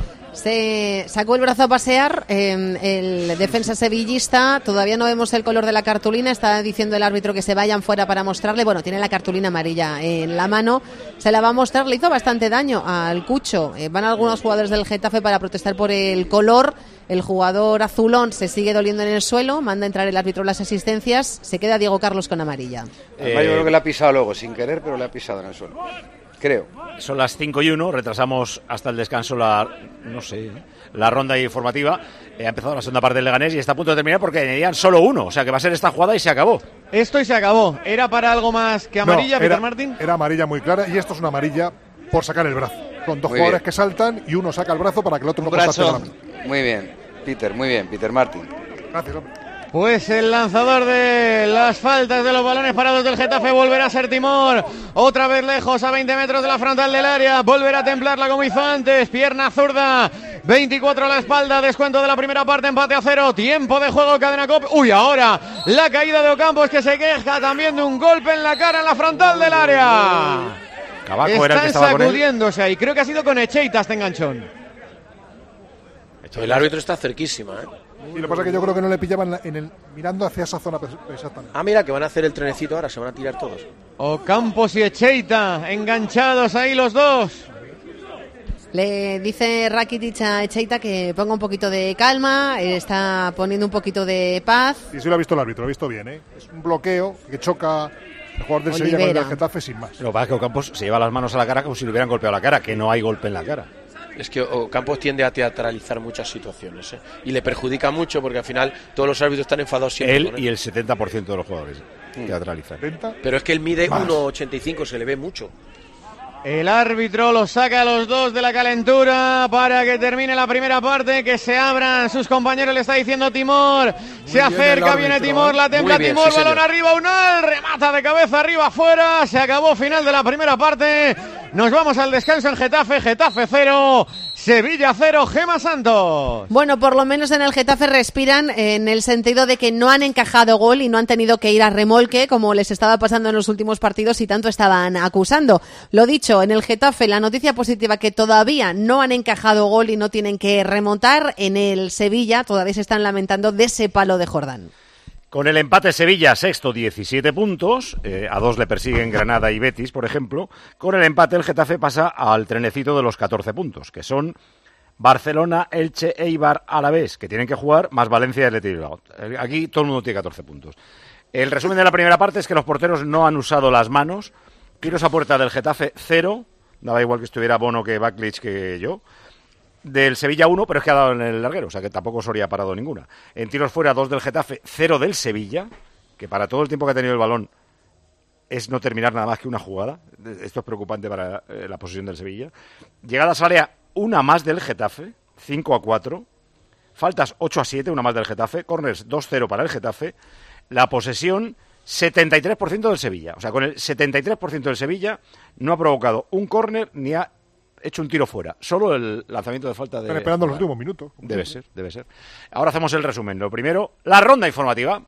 Se sacó el brazo a pasear eh, el defensa sevillista. Todavía no vemos el color de la cartulina. Está diciendo el árbitro que se vayan fuera para mostrarle. Bueno, tiene la cartulina amarilla en la mano. Se la va a mostrar. Le hizo bastante daño al Cucho. Eh, van algunos jugadores del Getafe para protestar por el color. El jugador azulón se sigue doliendo en el suelo. Manda a entrar el árbitro las asistencias. Se queda Diego Carlos con amarilla. Eh, Yo creo que le ha pisado luego, sin querer, pero le ha pisado en el suelo. Creo. Son las cinco y uno, retrasamos hasta el descanso la, no sé, la ronda informativa. Eh, ha empezado la segunda parte del Leganés y está a punto de terminar porque añadían solo uno. O sea que va a ser esta jugada y se acabó. Esto y se acabó. ¿Era para algo más que amarilla, no, Peter era, Martín? Era amarilla muy clara y esto es una amarilla por sacar el brazo. Son dos Muy jugadores bien. que saltan y uno saca el brazo para que el otro no Brazo. contacte con la mano. Muy bien, Peter, muy bien, Peter Martin. Gracias, hombre. Pues el lanzador de las faltas de los balones parados del Getafe volverá a ser Timor. Otra vez lejos, a veinte metros de la frontal del área. Volverá a templarla como hizo antes. Pierna zurda. veinticuatro a la espalda. Descuento de la primera parte. Empate a cero. Tiempo de juego. Cadena Cope. Uy, ahora la caída de Ocampos, que se queja también de un golpe en la cara en la frontal del área. Cabaco era el que Están estaba con él. sacudiéndose ahí. Creo que ha sido con Echeita este enganchón. El árbitro está cerquísima, ¿eh? Y lo que pasa es que yo creo que no le pillaban la- en el, mirando hacia esa zona exactamente. Ah, mira, que van a hacer el trenecito ahora, se van a tirar todos. Ocampos y Echeita enganchados ahí los dos. Le dice Rakitic a Echeita que ponga un poquito de calma, eh, está poniendo un poquito de paz. Y sí lo ha visto el árbitro, lo ha visto bien, ¿eh? Es un bloqueo que choca el jugador del Sevilla con el Olivera. del Getafe sin más. Lo que pasa es que Ocampos se lleva las manos a la cara como si le hubieran golpeado la cara, que no hay golpe en la cara. Es que Campos tiende a teatralizar muchas situaciones, ¿eh? Y le perjudica mucho porque al final todos los árbitros están enfadados siempre. Él con y el setenta por ciento de los jugadores teatralizan. Pero es que él mide Más. uno ochenta y cinco, se le ve mucho. El árbitro los saca a los dos de la calentura para que termine la primera parte, que se abran sus compañeros, le está diciendo Timor. Se bien acerca, el viene árbitro, Timor, ¿eh? la templa Muy bien, Timor, sí, balón señor. arriba, Unal, remata de cabeza arriba, afuera. Se acabó final de la primera parte. Nos vamos al descanso en Getafe, Getafe cero, Sevilla cero, Gema Santos. Bueno, por lo menos en el Getafe respiran en el sentido de que no han encajado gol y no han tenido que ir a remolque como les estaba pasando en los últimos partidos y tanto estaban acusando. Lo dicho, en el Getafe la noticia positiva que todavía no han encajado gol y no tienen que remontar. En el Sevilla todavía se están lamentando de ese palo de Jordán. Con el empate Sevilla, sexto, diecisiete puntos. Eh, a dos le persiguen Granada y Betis, por ejemplo. Con el empate el Getafe pasa al trenecito de los catorce puntos, que son Barcelona, Elche, Eibar, Alavés, que tienen que jugar, más Valencia y Athletic Bilbao. Eh, Aquí todo el mundo tiene catorce puntos. El resumen de la primera parte es que los porteros no han usado las manos. Tiros a puerta del Getafe, cero. Daba igual que estuviera Bono que Baklich que yo. Del Sevilla uno, pero es que ha dado en el larguero, o sea que tampoco Soria ha parado ninguna. En tiros fuera, dos del Getafe, cero del Sevilla, que para todo el tiempo que ha tenido el balón es no terminar nada más que una jugada. Esto es preocupante para eh, la posesión del Sevilla. Llegadas al área, una más del Getafe, cinco a cuatro. Faltas ocho a siete, una más del Getafe. Corners dos cero para el Getafe. La posesión, setenta y tres por ciento del Sevilla. O sea, con el setenta y tres por ciento del Sevilla no ha provocado un córner ni ha hecho un tiro fuera. Solo el lanzamiento de falta de... Están esperando los últimos minutos. Debe ser, debe ser. Ahora hacemos el resumen. Lo primero, la ronda informativa.